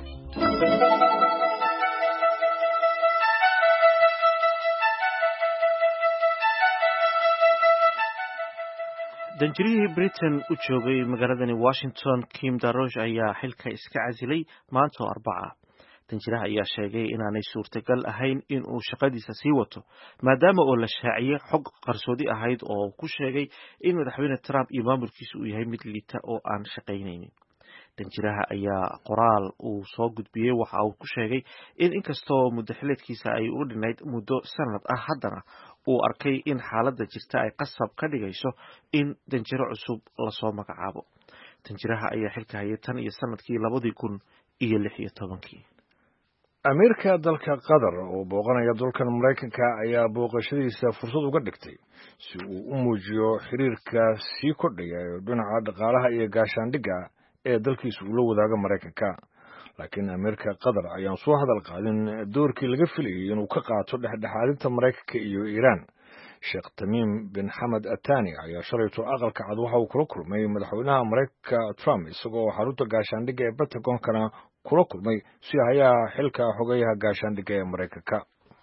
danjirihii britain u joogay magaaladani washington kim darosh ayaa xilka iska casilay maanta oo arbaca danjiraha ayaa sheegay inaanay suurtagal ahayn in uu shaqadiisa sii wato maadaama oo la shaaciyey xog qarsoodi ahayd oo ku sheegay in madaxweyne trump iyo maamulkiisa uu yahay mid liita oo aan shaqaynaynin danjiraha ayaa qoraal uu soo gudbiyey waxa uu ku sheegay in inkastoo muddo xileedkiisa ay u dhinayd muddo sanad ah haddana uu arkay in xaaladda jirta ay qasab ka dhigayso in danjiro cusub lasoo magacaabo danjiraha ayaa xilka hayay tan iyo sanadkii 2016 amiirka dalka qatar oo booqanaya dalkan maraykanka ayaa booqashadiisa fursad uga dhigtay si uu u muujiyo xiriirka sii kordhaya ee dhinaca dhaqaalaha iyo gaashaandhigga ee dalkiisa uu la wadaaga maraykanka laakiin amiirka qatar ayaan soo hadal qaadin doorkii laga filayay inuu ka qaato dhexdhexaadinta maraykanka iyo iiraan sheekh tamiim bin xamed atani ayaa shalayto aqalka cad waxa uu kula kulmay madaxweynaha maraykanka trump isagoo xarunta gaashaandhigga ee pentagonkana kula kulmay si hayaa xilka xogayaha gaashaandhigga ee maraykanka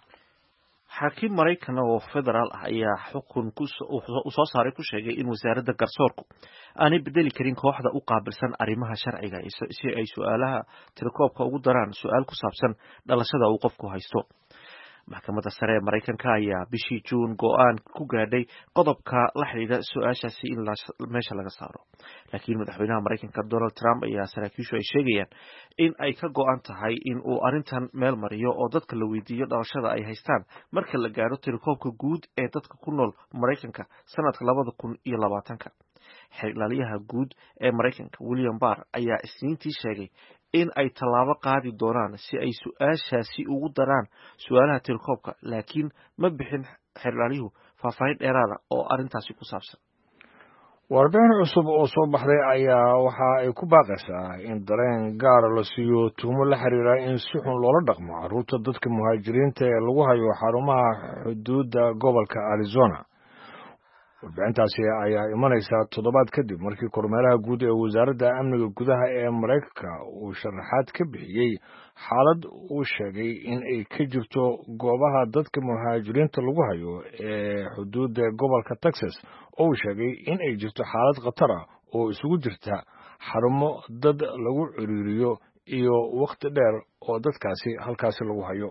xaakim maraykan oo federaal ah ayaa xukun u soo saaray ku sheegay in wasaaradda garsoorku aanay bedeli karin kooxda u qaabilsan arrimaha sharciga si ay su'aalaha tirakoobka ugu daraan su'aal ku saabsan dhalashada uu qofku haysto maxkamadda sare ee maraykanka ayaa bishii juun go'aan ku gaadhay qodobka la xidhiidha su-aashaasi in meesha laga saaro laakiin madaxweynaha maraykanka donald trump ayaa saraakiishu ay sheegayaan in ay ka go'an tahay in uu arrintan meel mariyo oo dadka la weydiiyo dhalashada ay haystaan marka la gaadho tirakoobka guud ee dadka ku nool maraykanka sanadka 2020 xeelaliyaha guud ee maraykanka william barr ayaa isniintii sheegay in ay tallaabo qaadi doonaan si ay su-aashaasi ugu daraan su-aalaha tirakoobka laakiin ma bixin xeelaaliyuhu faahfaahin dheeraada oo arrintaasi ku saabsan warbixin cusub oo soo baxday ayaa waxa ay ku baaqaysaa in dareen gaara la siiyo tuhmo la xiriira in si xun loola dhaqmo carruurta dadka muhaajiriinta ee lagu hayo xarumaha xuduudda gobolka arizona warbixintaasi ayaa imanaysaa toddobaad kadib markii kormeeraha guud ee wasaaradda amniga gudaha ee maraykanka uu sharaxaad ka bixiyey xaalad uu sheegay in ay ka jirto goobaha dadka muhaajiriinta lagu hayo ee xuduudda gobolka texas oo uu sheegay in ay jirto xaalad khatar ah oo isugu jirta xarumo dad lagu ciriiriyo iyo wakhti dheer oo dadkaasi halkaasi lagu hayo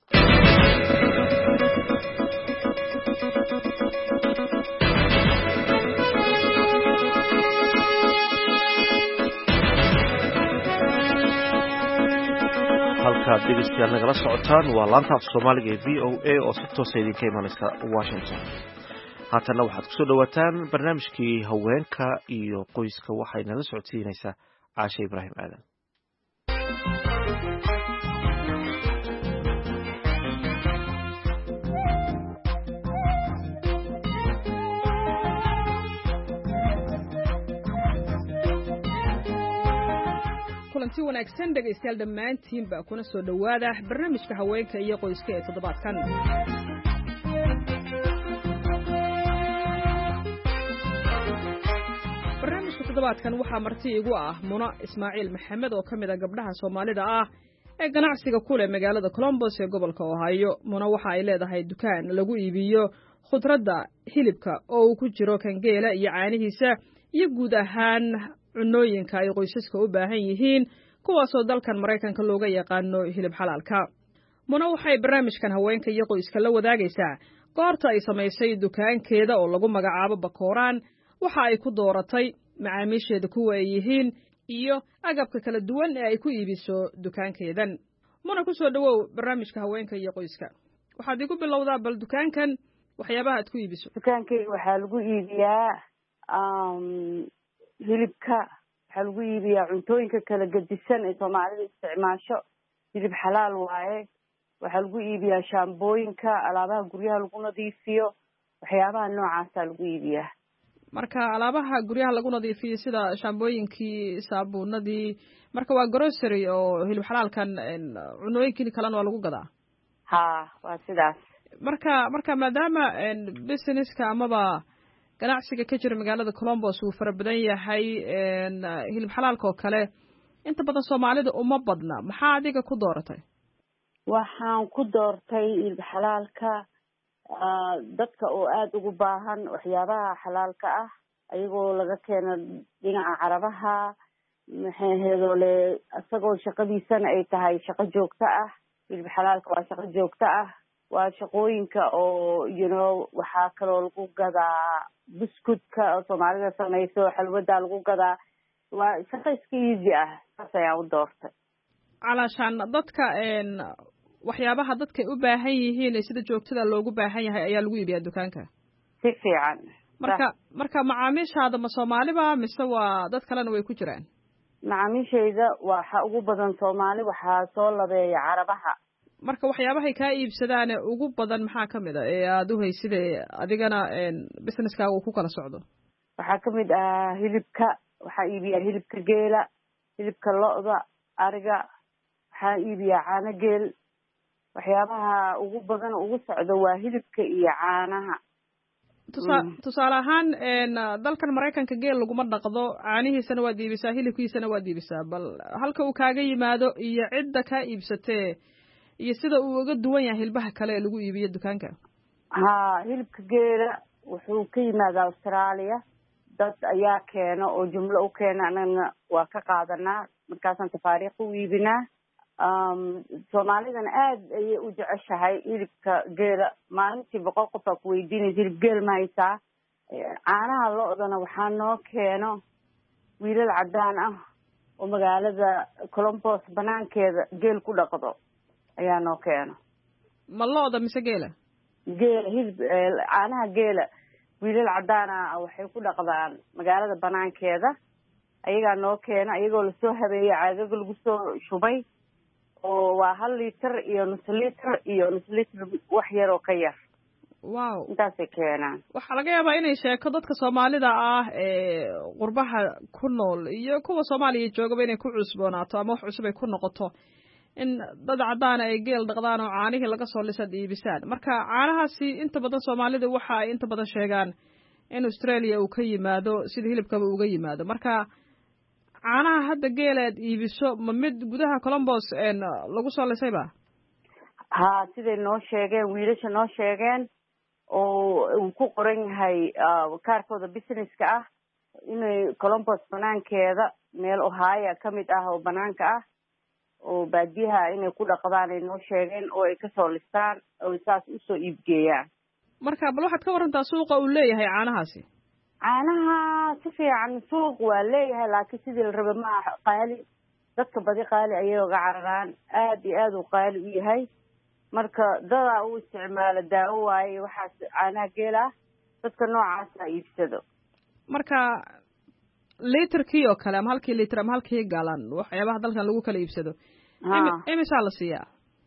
halkaad dhegeystayaal nagala socotaan waa laanta af soomaaliga ee v o a oo si toosa idinka imanaysa washington haatanna waxaad kusoo dhawaataan barnaamijkii haweenka iyo qoyska waxaynala socodsiinaysaa caashe ibraahim aadan kulanti wanaagsan dhegaystayaal dhammaantiin baa kuna soo dhowaada barnaamijka haweenka iyo qoyska ee toddobaadkan barnaamijka toddobaadkan waxaa marti igu ah muna ismaaciil maxamed oo ka mid a gabdhaha soomaalida ah ee ganacsiga ku leh magaalada colombos ee gobolka ohio muna waxa ay leedahay dukaan lagu iibiyo khudradda hilibka oo uu ku jiro kangeela iyo caanihiisa iyo guud ahaan cunooyinka ay qoysaska u baahan yihiin kuwaasoo dalkan maraykanka looga yaqaano hilib xalaalka muna waxay barnaamijkan haweenka iyo qoyska la wadaagaysaa goorta ay samaysay dukaankeeda oo lagu magacaabo bakooraan waxa ay ku dooratay macaamiisheeda kuwa ay yihiin iyo agabka kala duwan ee ay ku iibiso dukaankeedan muna ku soo dhowow barnaamijka haweenka iyo qoyska waxaad igu bilowdaa bal dukaankan waxyaabaha aad ku iibiso dukaankeyga waxaa lagu iibiyaa hilibka waxaa lagu iibiyaa cuntooyinka kala gedisan ee soomaalida isticmaasho hilib xalaal waaye waxaa lagu iibiyaa shaambooyinka alaabaha guryaha lagu nadiifiyo waxyaabaha noocaasa lagu iibiyaa. marka alaabaha guryaha lagu nadiifiyo sida shaambooyinkii saabuunadii marka waa grocery oo hilib xalaalkan cunooyinkii kalena waa lagu gadaa. Ha, waa sidaas. marka maadaama businesska amaba ganacsiga ka jira magaalada Columbus uu fara badan yahay hilib xalaalka oo kale inta badan Soomaalida uma badna, maxaa adiga ku dooratay? waxaan ku doortay hilib xalaalka dadka oo aada ugu baahan waxyaabaha xalaalka ah ayagoo laga keeno dhinaca carabaha maxay heedoole isagoo shaqadiisana ay tahay shaqo joogto ah. hilib xalaalka waa shaqo joogto ah, waa shaqooyinka oo waxaa kaloo lagu gadaa buskudka oo Soomaalida samayso, xalwada lagu gadaa, waa shaqo iska easy ah. saas ayaan u doortay calaashaan dadka waxyaabaha dadka u baahan yihiin sida joogtada loogu baahan yahay ayaa lagu iibiyaa dukaanka. si fiican. marka macaamiishaada ma Soomaaliba mise waa dad kalena way ku jiraan? macaamiishayda waxa ugu badan Soomaali, waxaa soo labeeya carabaha. marka waxyaabahay kaa iibsadaan ugu badan maxaa kamid ah ee aad u haysid adigana businesskaaga uu ku kala socdo? waxaa kamid ah hilibka, waxaa iibiyaa hilibka geela, hilibka lo'da, ariga, waxaa iibiyaa caano geel. waxyaabaha ugu badan ugu socdo waa hilibka iyo caanaha. tusaale ahaan dalkan Mareykanka geel laguma dhaqdo, caanihiisana waad iibisaa, hilibkiisana waad iibisaa, bal halka uu kaaga yimaado iyo cidda kaa iibsatee iyo sida uu uga duwan yahay hilbaha kale ee lagu iibiyo dukaanka? ha, hilibka geela wuxuu ka yimaadaa Australia. dad ayaa keeno oo jumlo u keena, anagana waa ka qaadanaa, markaasaan tafaariiq u iibinaa. Soomaalidana aad ayay u jeceshahay hilibka geela. maalintii 100 qof aa ku weydiinaysa hilib geel ma haysaa. caanaha lo'dana waxaa noo keeno wiilal cadaan ah oo magaalada Columbus banaankeeda geel ku dhaqdo ayaa noo keeno. ma lo'da mise geela? geela, hilib caanaha geela wiilal cadaan ah waxay ku dhaqdaan magaalada banaankeeda, ayagaa noo keena, ayagoo lasoo habeeyey caagaga lagu soo shubay oo waa 1 litir iyo nus litir iyo nus litir wax yar oo ka yar. wow, intaasay keenaan. waxaa laga yaabaa inay sheeko dadka Soomaalida ah ee qurbaha ku nool iyo kuwa Soomaaliya joogaba inay ku cusboonaato ama wax cusub ay ku noqoto in dad cadaan ay geel dhaqdaan oo caanihii laga soo lisad iibisaan. marka caanahaasi inta badan Soomaalida waxa ay inta badan sheegaan in Australia uu ka yimaado sida hilibkaba uga yimaado. marka caanaha hadda geeleed iibiso ma mid gudaha Columbus lagu soo lisayba? ha, siday noo sheegeen wiilasha noo sheegeen oo uu ku qoran yahay kaarkooda businesska ah inay Columbus banaankeeda meel Ohio kamid ah oo banaanka ah oo baadiyaha inay ku dhaqdaan ay noo sheegeen oo ay kasoo listaan oo saas usoo iibgeeyaan. marka bal waxaad ka warantaa suuqa uu leeyahay caanahaasi? caanaha si fiican suuq waa leeyahay, laakiin sidii la raba ma aha. qaali, dadka badi qaali ayay uga cararaan, aad iyo aad uu qaali u yahay. marka dadaa u isticmaalo daawo waaye waxaas caanaha geela dadka noocaasa iibsado. marka litirkii oo kale ama 1 litir ama 1 galan waxyaabaha dalkan lagu kala iibsado imisaa la siiyaa?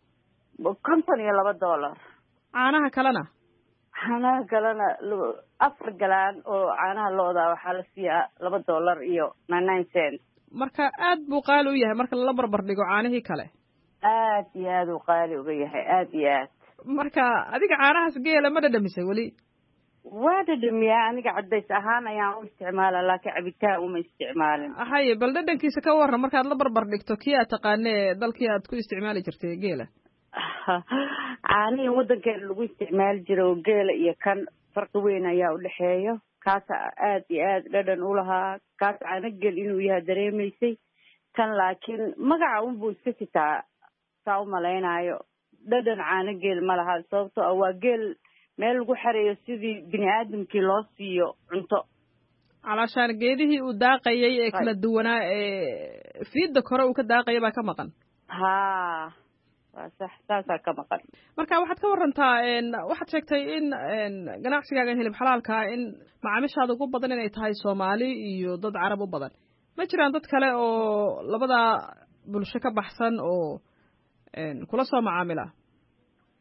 $52. caanaha kalena? caanaha kalena 4 galaan oo caanaha lo'da waxaa la siiyaa $2.99. marka aad buu qaali u yahay marka lala barbar dhigo caanihii kale? aad iyo aad uu qaali uga yahay, aad iyo aad. marka adiga caanahaas geela ma dhadhamisay weli? waa dhadhamiyaa, aniga cadays ahaan ayaan u isticmaala, laakiin cabitaan uma isticmaalin. haye bal dhadhankiisa ka warran markaad la barbar dhigto kii aad taqaanee dalkii aad ku isticmaali jirtay geela. caanihii waddankeena lagu isticmaali jira oo geela iyo kan farqi weyn ayaa udhexeeyo. kaasa aad iyo aad dhadhan ulahaa, kaas caano geel inuu yahay dareemaysay. kan laakiin magaca unbuu iska sitaa, saa umalaynaayo dhadhan caano geel ma laha, sababtoo ah waa geel meel lagu xareeyo sidii bini aadamkii loo siiyo cunto. calaashaan geedihii uu daaqayay ee kala duwanaa ee fiidda kore uu ka daaqaya baa ka maqan? ha, waa sax, saasaa ka maqan. marka waxaad ka warantaa waxaad sheegtay in ganacsigaagan hilib xalaalka in macaamiishaada ugu badan inay tahay Soomaali iyo dad Carab u badan. ma jiraan dad kale oo labada bulsho ka baxsan oo kula soo macaamila?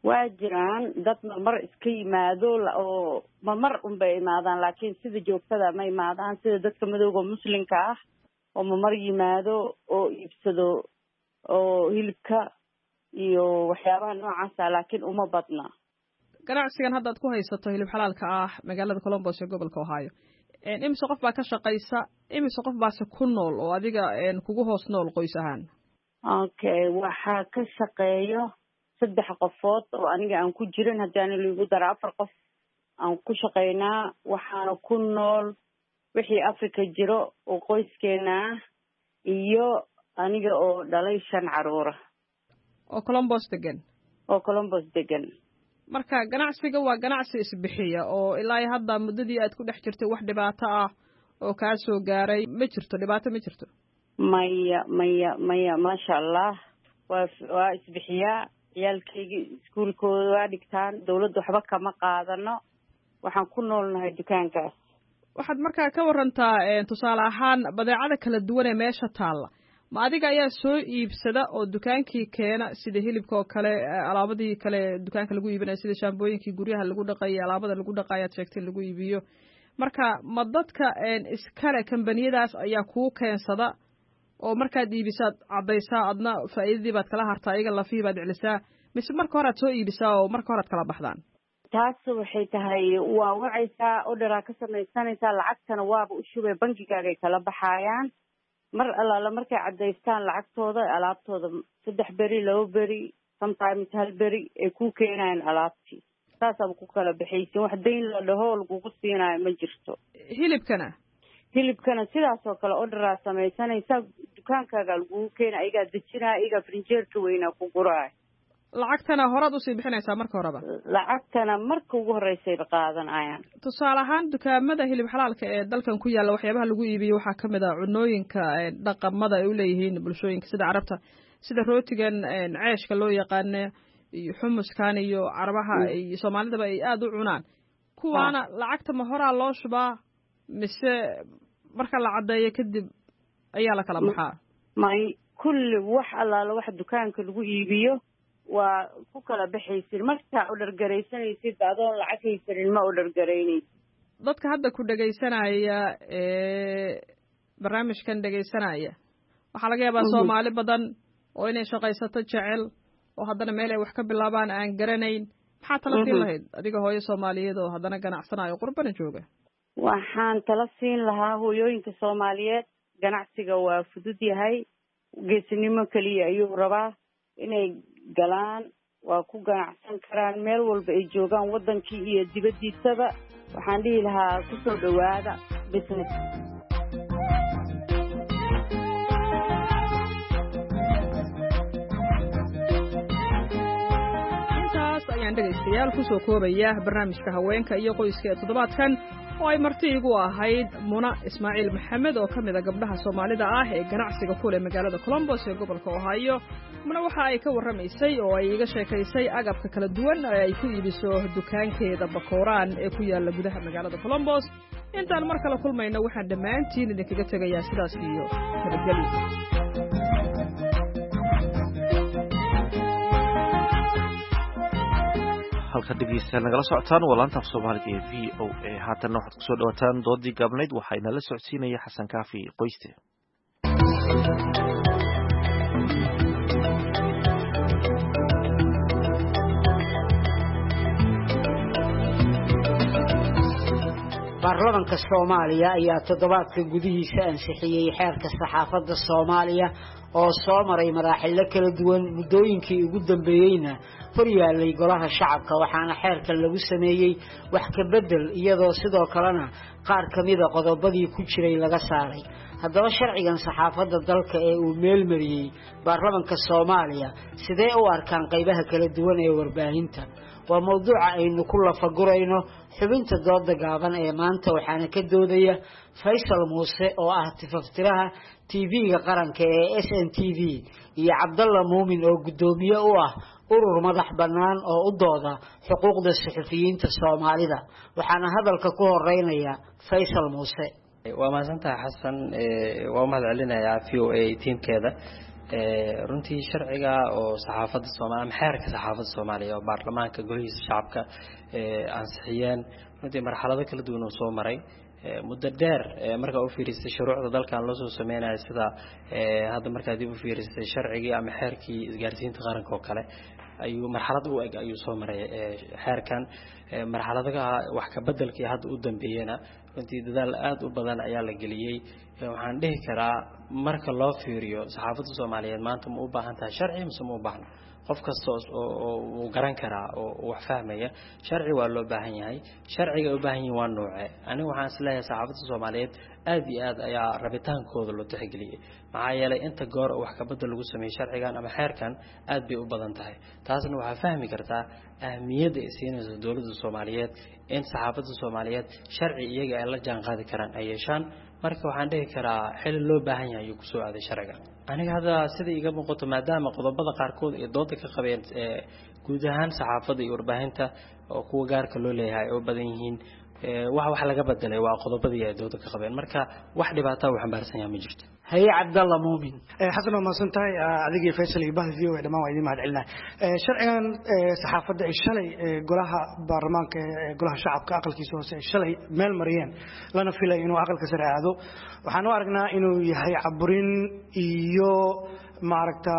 waa jiraan dad marmar iska yimaado oo marmar unbay imaadaan laakiin sida joogtada ma imaadaan sida dadka madowga muslimka ah oo marmar yimaado oo iibsado oo hilibka iyo waxyaabaha noocaasa laakiin uma badna. ganacsigan haddaad ku haysato hilib xalaalka ah magaalada Columbus ee gobolka Ohio imise qof baa ka shaqaysa imise qof baase ku nool oo adiga kugu hoos nool qoys ahaan? Okay, waxaa ka shaqeeyo 3 qofood oo aniga aan ku jirin haddii lagu daro 4 qof aan ku shaqeynaa. waxaana ku nool wixii Afrika jiro oo qoyskeena iyo aniga oo dhalay 5 caruur oo Columbus degan. marka ganacsiga waa ganacsi isbixiya oo ilaa hadda muddadii aad ku dhex jirtay wax dhibaato ah oo ka soo gaaray ma jirto? dhibaato ma jirto? maya masha Allah waa isbixiya. ciyaalkayga iskuulkooda waa dhigtaan. dawladda waxba kama qaadano. waxaan ku noolnahay dukaankaas. waxaad markaa ka warantaa tusaale ahaan badeecada kala duwan ee meesha taalla ma adiga ayaa soo iibsada oo dukaankii keena sida hilibka oo kale alaabadii kale dukaanka lagu iibinayo sida shaambooyinkii guryaha lagu dhaqayo alaabada lagu dhaqayo aad sheegtay lagu iibiyo marka ma dadka iskale kambaniyadaas ayaa kuu keensada oo markaad iibisaad caddaysaa adna faa'iidadii baad kala hartaa iyaga lafihii baad celisaa mise marka hore aad soo iibisaa oo marka hore aad kala baxdaan? taas waxay tahay waa wacaysaa orderaa ka samaysanaysaa lacagtana waaba u shubay bankigaagay kala baxayaan. mar allaala markay caddaystaan lacagtooda alaabtooda 3 beri 2 beri sometimes 1 beri ay ku keenayaan alaabtii. saasaaba ku kala baxaysin. wax dayn la dhaho lagugu siinaayo ma jirto. hilibkana sidaas oo kale orderaa samaysanaysaa dukaankaaga lagugu keena ayagaa dejinaya ayagaa frinjeerka weynaa ku guraayo. lacagtana horaad usii bixinaysaa marka horeba? lacagtana marka ugu horreysayba qaadanayaan. tusaale ahaan dukaamada hilib xalaalka ee dalkan ku yaalla waxyaabaha lagu iibiyo waxaa ka mid ah cunooyinka dhaqamada ay u leeyihiin bulshooyinka sida carabta sida rootigan ceeshka loo yaqaano iyo xumuskan iyo carabaha iyo soomaalidaba ay aada u cunaan. kuwaana lacagta ma horaa loo shubaa mise marka la caddeeyo kadib ayaa la kala baxaa? may kulli wax allaala wax dukaanka lagu iibiyo waa ku kala baxaysid. markaa ordergaraysanaysid adoon lacag haysanin ma ordergaraynaysid. dadka hadda ku dhegaysanaya barnaamijkan dhegaysanaya waxaa laga yaabaa Soomaali badan oo inay shaqaysato jecel oo haddana meel ay wax ka bilaabaan aan garanayn. maxaa tala siin lahayd adiga hooyo Soomaaliyeed oo haddana ganacsanayo qurbana jooga? waxaan tala siin lahaa hooyooyinka Soomaaliyeed ganacsiga waa fudud yahay. geesinimo kaliya ayuu rabaa inay galaan. waa ku ganacsan karaan meel walba ay joogaan wadankii iyo dibadiisaba. waxaan dhihi lahaa ku soo dhawaada business. intaas ayaan dhegaystayaal kusoo koobaya barnaamijka haweenka iyo qoyska ee toddobaadkan oo ay marti igu ahayd Muna Ismaaciil Maxamed oo kamid ah gabdhaha Soomaalida ah ee ganacsiga ku leh magaalada Columbus ee gobolka Ohio. Muna waxa ay ka warramaysay oo ay iga sheekaysay agabka kala duwan ee ay ku iibiso dukaankeeda Bakooraan ee ku yaala gudaha magaalada Columbus. intaan mar kale kulmayno waxaan dhammaantiin idinkaga tegayaa sidaas iyo nabadgelyo. halka dhegeystayaal nagala socotaan waa laanta af Soomaaliga ee VOA. haatan waxaad kusoo dhawaataan doodii gaabnayd waxayna la socodsiinaya Xasan Kaafi Qoyste. baarlamaanka Soomaaliya ayaa toddobaadka gudihiisa ansixiyay xeerka saxaafadda Soomaaliya oo soo maray maraaxilo kala duwan muddooyinkii ugu dambeeyayna horyaalay golaha shacabka waxaana xeerkan lagu sameeyay wax ka bedel iyadoo sidoo kalena qaar kamid ah qodobadii ku jiray laga saaray. haddaba sharcigan saxaafadda dalka ee uu meel mariyay baarlamaanka Soomaaliya sidee u arkaan qaybaha kala duwan ee warbaahinta waa mawduuca aynu ku lafagurayno xubinta dooda gaaban ee maanta waxaana ka doodaya Faysal Muuse oo ah tifaftiraha TV-ga qaranka ee SNTV iyo Cabdalla Muumin oo gudoomiye u ah urur madax bannaan oo u dooda xuquuqda saxafiyiinta Soomaalida waxaana hadalka ku horeynaya Faysal Muuse. waa mahadsantahay Xasan waa mahad celinayaa VOA teamkeeda runtii sharciga oo saxaafadda Soomaaliya ama xeerka saxaafadda Soomaaliya oo baarlamaanka golihiisa shacabka ansixiyeen runtii marxalado kala duwan oo soo maray muddo dheer marka uu fiiristay shuruucda dalkan loo soo sameeyay sida hadda marka dib u fiiristay sharcigii ama xeerkii isgaarsiinta qaranka oo kale ayuu marxalad u eg ayuu soo maray xeerkan marxaladaha wax ka bedelkii hadda u dambeeyana runtii dadaal aad u badan ayaa la geliyay waxaan dhihi karaa marka loo fiiriyo saxaafadda Soomaaliyeed maanta ma u baahan tahay sharci mise ma u baahna qof kasta oo garan kara oo wax fahmaya sharci waa loo baahan yahay sharciga u baahan yahay waa nooce aniga waxaan isleeyahay saxaafadda Soomaaliyeed aad iyo aad ayaa rabitaankooda loo tixgeliyay maxaa yeelay inta goor wax ka bedel lagu sameeyay sharcigan ama xeerkan aad bay u badan tahay taasna waxa fahmi kartaa ahmiyadda ay siinayso dawladda Soomaaliyeed in saxaafadda Soomaaliyeed sharci iyaga ay la jaan qaadi karaan ay yeeshaan marka waxaan dhihi karaa xil loo baahan yahay ku soo aaday sharciga aniga hadda sida iga muuqato maadaama qodobada qaarkood ee doonta ka qabeen guud ahaan saxaafadda iyo warbaahinta oo kuwa gaarka loo leeyahay oo badan yihiin wax laga bedelay waa qodobadii ay doonta ka qabeen marka wax dhibaato ah xambaarsan yahay ma jirto haye Cabdalla Muumin xasan ma santahay adigii Faysal iyo Bahdi oo dhamaan waa idin mahad celinaa sharcigan saxaafadda shalay golaha baarlamaanka golaha shacabka aqalkiisa hoose shalay meel mariyeen lana filay inuu aqalka sare aado waxaan u aragnaa inuu yahay caburin iyo maaragta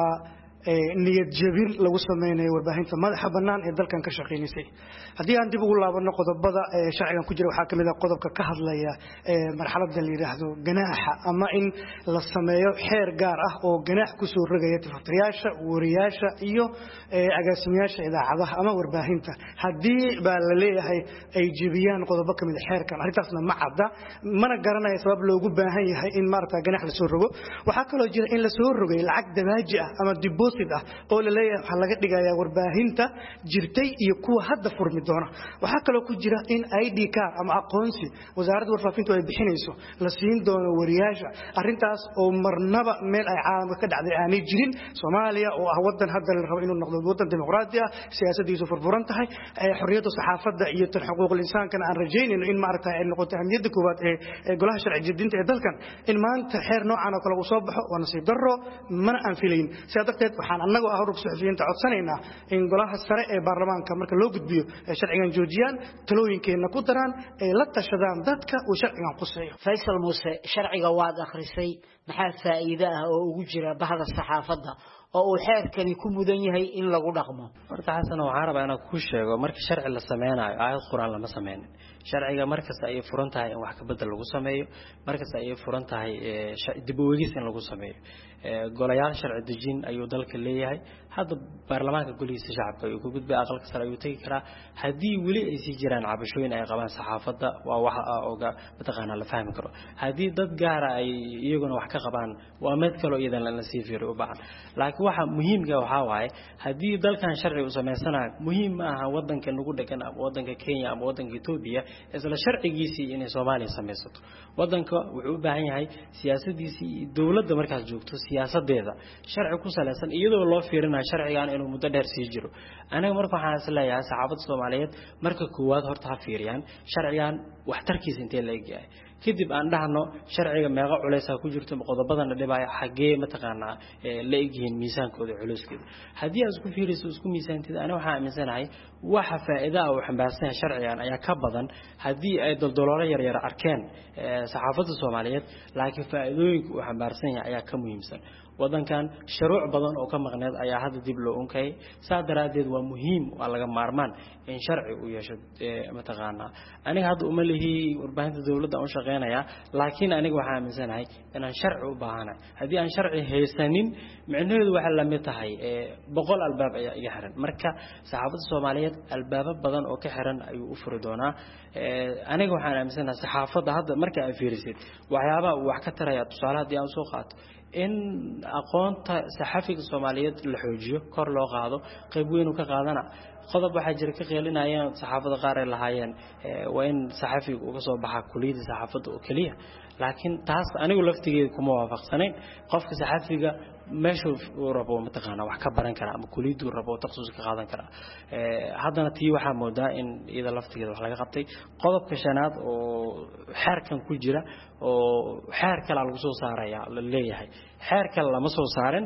niyad jabin lagu sameeyay warbaahinta madaxa banaan ee dalkan ka shaqeynayay hadii aan dib ugu laabano qodobada sharcigan ku jira waxa kamid ah qodobka ka hadlaya marxaladda la yiraahdo ganaaxa ama in la sameeyo xeer gaar ah oo ganaax ku soo rogaya tifaftiyaasha wariyaasha iyo agaasimayaasha idaacadaha ama warbaahinta hadii baa la leeyahay ay jibiyaan qodobo kamid ah xeerkan arrintaasna ma cadda mana garanayo sabab loogu baahan yahay in maarta ganaax la soo rogo waxa kale oo jira in la soo rogay lacag dabaaji ah ama dib oo la leeyahay waxa laga dhigayaa warbaahinta jirtay iyo kuwa hadda furmi doona waxa kale oo ku jira in ID card ama aqoonsi wasaaradda warfaafintu ay bixinayso la siin doono wariyaasha arrintaas oo marnaba meel ay caalamka ka dhacday aanay jirin Soomaaliya oo ah wadan hadda la rabo inuu noqdo wadan dimuqraadi ah siyaasadiisu furfuran tahay xorriyadda saxaafadda iyo tan xuquuqul insaankana aan rajaynayno in maaragtay ay noqoto ahmiyadda koowaad ee golaha sharci jidinta ee dalkan in maanta xeer noocan oo kale uu soo baxo waa nasiib darro mana aan filayn sidaas waxaan anagu ururka suxufiyiinta codsanaynaa in golaha sare ee baarlamaanka marka loo gudbiyo sharcigan joojiyaan talooyinkeena ku daraan ay la tashadaan dadka uu sharcigan quseeyo Faysal Muuse sharciga waad akhrisay maxaa faa'iido ah oo ugu jira bahda saxaafadda oo uu xeerkani ku mudan yahay in lagu dhaqmo horta xasan waxaan rabaa inaan ku sheego marka sharci la sameeyo aayad quraan lama sameeyo sharciga markasta ay furan tahay in wax ka bedel lagu sameeyo markasta ay furan tahay dib u eegis in lagu sameeyo golayaal sharci dejin ayuu dalka leeyahay hadda baarlamaanka golihiisa shacabka ayuu ku gudbay aqalka sare ayuu tagi karaa haddii weli ay sii jiraan cabashooyin ay qabaan saxaafadda waa wax oga mataqaanaa la fahmi karo haddii dad gaara ay iyaguna wax ka qabaan waa mid kale iyadan la sii fiiriyo u baahan laakiin waxa muhiimka waxa waaye haddii dalkan sharci uu sameysanayo muhiim ma aha wadanka nagu dhagan ama wadanka Kenya ama wadanka Ethiopia isla sharcigiisii inay Soomaaliya sameysato wadanka wuxuu u baahan yahay siyaasadiisii dawladda markaas joogto siyaasadeeda sharci ku saleysan iyadoo loo fiirinayo sharcigan inuu muddo dheer sii jiro anaga marka waxaan isleeyahay saxaafadda Soomaaliyeed marka koowaad horta ha fiiriyaan sharcigan waxtarkiisa intee la eegyahay kadib aan dhahno sharciga meeqa culeys ku jirto qodobadana dhibaya xagee mataqaanaa la eegyihiin miisaankooda culeyskeeda haddii aad isku fiiriso isku miisaantida ana waxaan aaminsanahay waxa faa'iido ah oo xambaarsan sharcigan ayaa ka badan haddii ay daldaloolo yar yar arkeen saxaafadda Soomaaliyeed laakiin faa'iidooyinka uu xambaarsan yahay ayaa ka muhiimsan wadankan shuruuc badan oo ka maqneed ayaa hadda dib loo unkay saadaradeed waa muhiim waa laga maarmaan in sharci uu yeesho mataqaanaa aniga hadda uma lihi warbaahinta dawladda aan shaqeynaya laakiin aniga waxaan aaminsanahay inaan sharci u baahanahay haddii aan sharci haysanin micnaheedu waxa la mid tahay 100 albaab ayaa iga xiran marka saxaafadda Soomaaliyeed albaab badan oo ka xiran ayuu u furi doonaa aniga waxaan aaminsanahay saxaafadda hadda marka ay fiirisid waxyaabaha wax ka taraya tusaale haddii aan soo qaato in aqoonta saxafiga Soomaaliyeed la xoojiyo kor loo qaado qayb weyn uu ka qaadana qodob waxa jira ka qeelinayaan saxaafadda qaar ay lahaayeen waa in saxafiga uu ka soo baxa kuliyada saxaafadda oo kaliya laakiin taas anigu laftigeeda kuma waafaqsanayn qofka saxafiga meesha uu rabo mataqaanaa wax ka baran kara ama kuliyadu rabo takhasuus ka qaadan kara haddana tii waxa moodaa in iyada laftigeeda wax laga qabtay qodobka shanaad oo xeerkan ku jira oo xeer kale lagu soo saaraya la leeyahay xeer kale lama soo saarin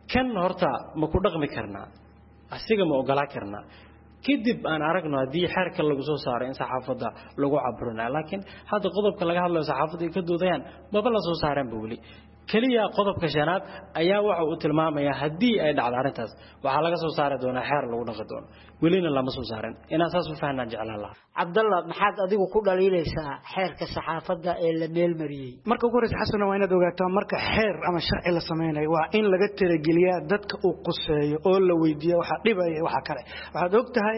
kan horta ma ku dhaqmi karnaa asiga ma ogolaa karnaa kadib aan aragno haddii xeerka lagu soo saaro in saxaafadda lagu caburinayo laakiin hadda qodobka laga hadlayo saxaafadda ay ka doodayaan maba la soo saareenba weli keliya qodobka shanaad ayaa waxa uu tilmaamayaa haddii ay dhacdo arrintaas waxaa laga soo saari doonaa xeer lagu dhaqi doono welina lama soo saarin inaan saas u fahnaan jeclaan lahaa cabdalla maxaad adigu ku dhaliilaysaa xeerka saxaafadda ee la meelmariyey marka ugu horeysa xasan waa inaad ogaataa marka xeer ama sharci la sameynayo waa in laga talageliyaa dadka uu quseeyo oo la weydiiyo waxa dhibaya waxa kale waxaad og tahay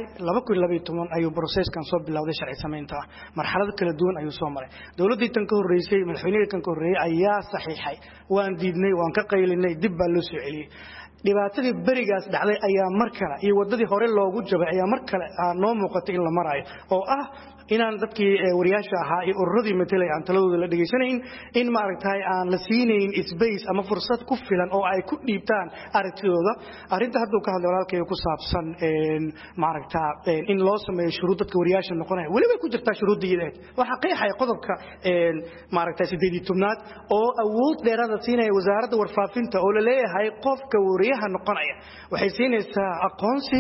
2012 ayuu processkan soo bilowday sharci sameynta marxalado kala duwan ayuu soo maray dawladii tan ka horeysay madaxweynihii kan ka horeeyay ayaa saxiixay waan diidnay waan ka qaylinay dib baa loo soo celiyay dhibaatadii barigaas dhacday ayaa mar kale iyo wadadii hore loogu jabay ayaa mar kale noo muuqatay in la marayo oo ah inaan dadkii wariyaasha ahaa iyo ururadii metelay aan taladooda la dhageysanayn in maaragtay aan la siinayn space ama fursad ku filan oo ay ku dhiibtaan aragtidooda arrinta hadduu ka hadlay walaalkay ku saabsan maaragtaa in loo sameeyo shuruud dadka wariyaasha noqonaya weliba ku jirtaa shuruudiyadeed waxa qeexay qodobka maaragtay 18aad oo awood dheeraad siinaya wasaaradda warfaafinta oo la leeyahay qofka wariyaha noqonaya waxay siinaysaa aqoonsi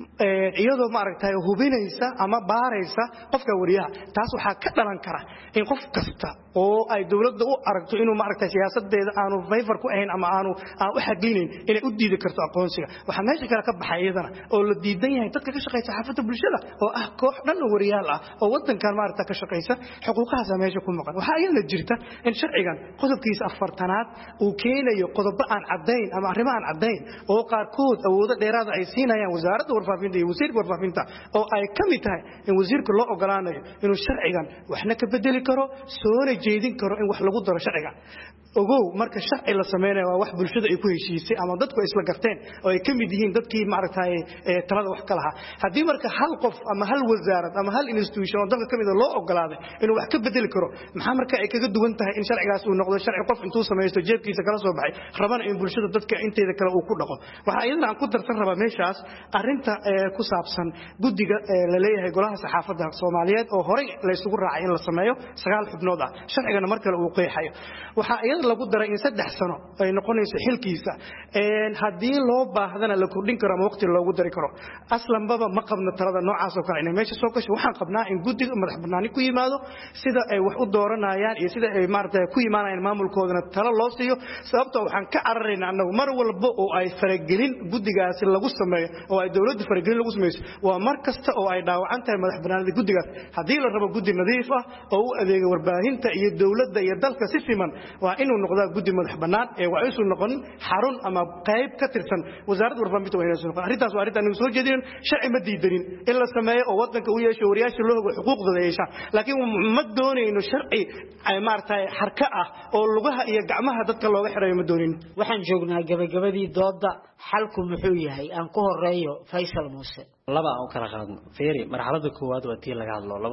iyadoo maaragtay hubinaysa ama baaraysa qofka wariyaha taas waxa ka dhalan kara in qof kasta oo ay dawladda u aragto inuu maaragtay siyaasadeeda aanu favor ku ahayn ama aanu u xaqeynin inay u diidi karto aqoonsiga waxa meesha kale ka baxay iyadana oo la diidan yahay dadka ka shaqeeya saxaafadda bulshada oo ah koox dhan oo wariyaal ah oo wadankan maaragtay ka shaqeysa xuquuqaha meesha ku maqan waxa iyada jirta in sharcigan qodobkiisa 4aad uu keenayo qodobo aan cadeyn ama arrimo aan cadeyn oo qaarkood awoodo dheeraad ay siinayaan wasaaradda warfaafinta iyo wasiirka warfaafinta oo ay kamid tahay in wasiirka loo ogolaanayo inuu sharcigan waxna ka bedeli karo soona jeedin karo in wax lagu daro sharcigan ogow marka sharci la sameeyo waa wax bulshada ay ku heshiisay ama dadku isla garteen oo ay kamid yihiin dadkii maaragtay talada wax ka lahaa hadii marka hal qof ama hal wasaarad ama hal institution oo dadka kamid loo ogolaaday inuu wax ka bedeli karo maxaa marka ay kaga duwan tahay in sharcigaas uu noqdo sharci qof intuu sameeyo jeebkiisa kala soo baxay rabana in bulshada dadka inteeda kale uu ku dhaqo waxa iyadana aan ku darsan rabaa meeshaas arinta ku saabsan gudiga la leeyahay golaha saxaafadda Soomaaliyeed oo hore la isugu raacay in la sameeyo 9 xubnood ah sharcigana marka uu qeexayo waxa iyada lagu daray in 3 sano ay noqonayso xilkiisa hadii loo baahdana la kordhin karo ama waqti loogu dari karo aslan baba ma qabna talada noocaas oo kale in meesha soo gasho waxaan qabnaa in gudiga madax banaani ku yimaado sida ay wax u dooranayaan iyo sida ay maartay ku yimaanayaan maamulkoodana talo loo siiyo sababtoo waxaan ka cararaynaa anagu mar walba oo ay faragelin gudigaasi lagu sameeyo oo ay dawladda faragelin lagu sameeyo waa mar kasta oo ay dhaawacan tahay madax banaanida gudigaas hadii la rabo gudi nadiif ah oo u adeega warbaahinta iyo dawladda iyo dalka si siman waa inuu noqdo gudi madax banaan ee waa inuu noqon xarun ama qayb ka tirsan wasaaradda warfaafinta waa inuu noqon arrintaas waa arrin soo jeedin sharci ma diidanin in la sameeyo oo wadanka u yeesho wariyaasha loo hogo xuquuqdooda yeesha laakiin ma doonayno sharci ay maartay xarka ah oo lugaha iyo gacmaha dadka looga xirayo ma doonin waxaan joognaa gabagabadii dooda xalku muxuu yahay aan ku horeeyo Faysal Muuse laba aan kala qaadno feeri marxaladda koowaad waa tii laga hadlo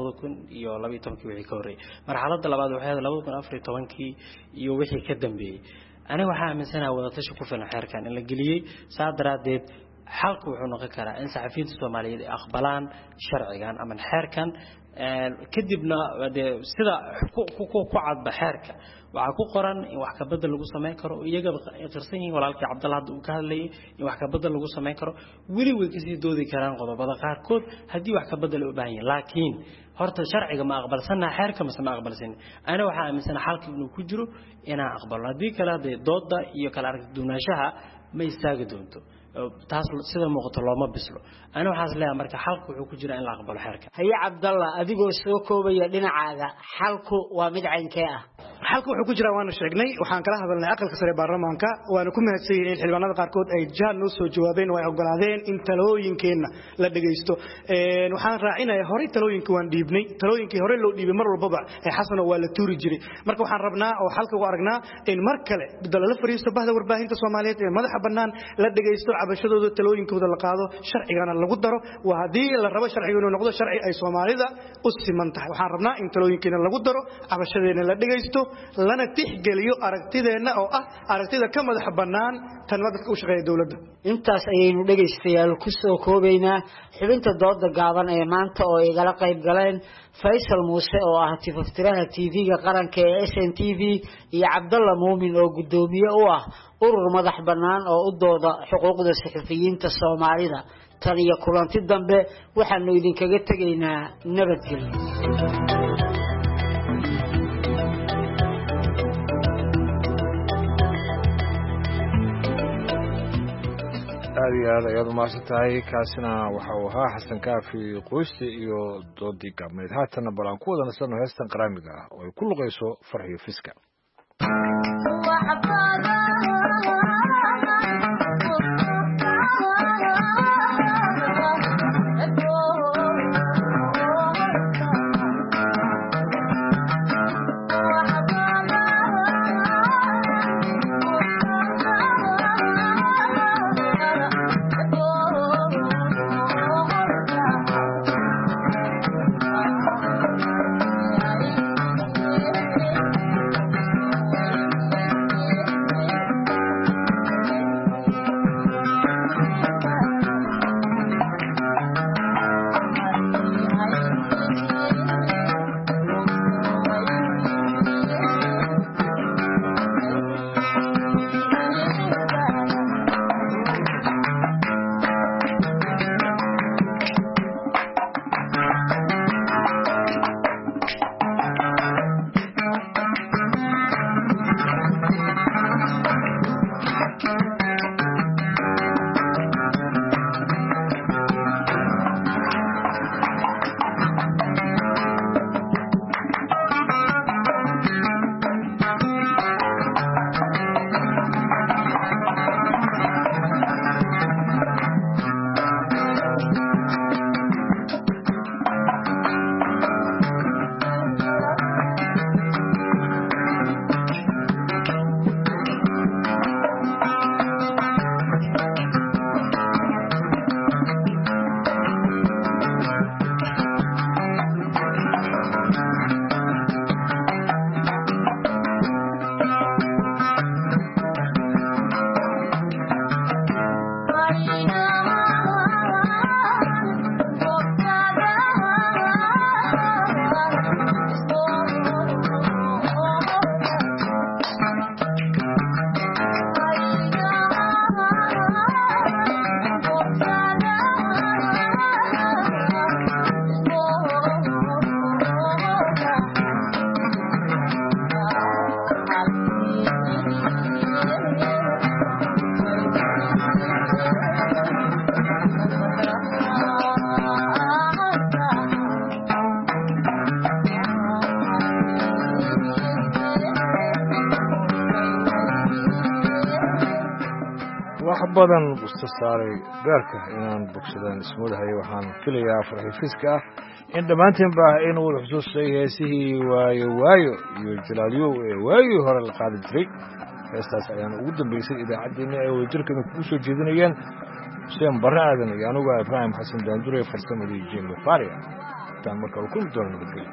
2012 wixii ka horeeyay marxaladda labaad waxay ahayd 2014 iyo wixii ka dambeeyay aniga waxa aaminsanahay wada tashi ku filan xeerkan in la geliyay saadaradeed xalku wuxuu noqon karaa in saxafiyiinta Soomaaliyeed ay aqbalaan sharcigan ama xeerkan kadibna sida ku cad xeerka waxa ku qoran in wax ka bedel lagu sameyn karo iyaga qirsan yihiin walaalkii Cabdalla uu ka hadlayay in wax ka bedel lagu sameyn karo wali way ka sii doodi karaan qodobada qaar kood hadii wax ka bedel u baahan yahay laakiin horta sharciga ma aqbalsanaa xeerka ma aqbalsan ana waxa aaminsanahay xalka inuu ku jiro inaan aqbalo hadii kala dooda iyo kala aragti duunashaha ma istaagi doonto taas sida muuqato looma bislo ana waxa isleeyahay marka xalku wuxuu ku jira in la aqbalo xeerka haye Cabdalla adigoo soo koobaya dhinacaaga xalku waa mid caynkee ah xalku wuxuu ku jira waana sheegnay waxaan kala hadalnay aqalka sare baarlamaanka waana ku mahadsanyiin in xildhibaanada qaarkood ay jaan noo soo jawaabeen oo ay ogolaadeen in talooyinkeena la dhageysto waxaan raacinayaa hore talooyinka waan dhiibnay talooyinkii hore loo dhiibay mar walba ay xasan waa la tuuri jiray marka waxaan rabnaa oo xalka ugu aragnaa in mar kale dalala fariisto bahda warbaahinta Soomaaliyeed ee madaxa banaan la dhageysto cabashadooda talooyinkooda la qaado sharcigana lagu daro waa hadii la rabo sharciga inuu noqdo sharci ay Soomaalida u siman tahay waxaan rabnaa in talooyinkeena lagu daro cabashadeena la dhageysto lana tixgeliyo aragtideena oo ah aragtida ka madax banaan tan dadka u shaqeeya dawladda intaas ayaynu dhageystayaal ku soo koobaynaa xubinta dooda gaaban ee maanta oo igala qayb galeen Faysal Muuse oo ah tifaftiraha TV-ga qaranka ee SNTV iyo Cabdalla Muumin oo gudoomiye u ah urur madax bannaan oo u dooda xuquuqda saxafiyiinta Soomaalida tan iyo kulanti dambe waxaanu idinkaga tegaynaa nabadgelyo. aad ayaad umahadsan tahay kaasina waxa uu ahaa xasan kaafi qoyste iyo doodii gabmeed haatana bal aan ku wada nasanno heestan qaraamiga ah oo ay ku luqayso Farxiyo Fiska. badan busta saaray gaarka inaan bogsadaan ismadahay waxaan filayaa Farxiyo Fiska in dhamaanteen baa in uu xusuustay heesihii waayo iyo jalaaliyo waayo hore la qaadi jiray heestaas ayaan ugu dambeysay idaacadeena ee wajirkana ku soo jeedinayeen Hussein Barre Aadan iyo anigu Ibrahim Xasan Daandure farsamadii Jimmy Faria tan markaa ku doonaa nabadgelyo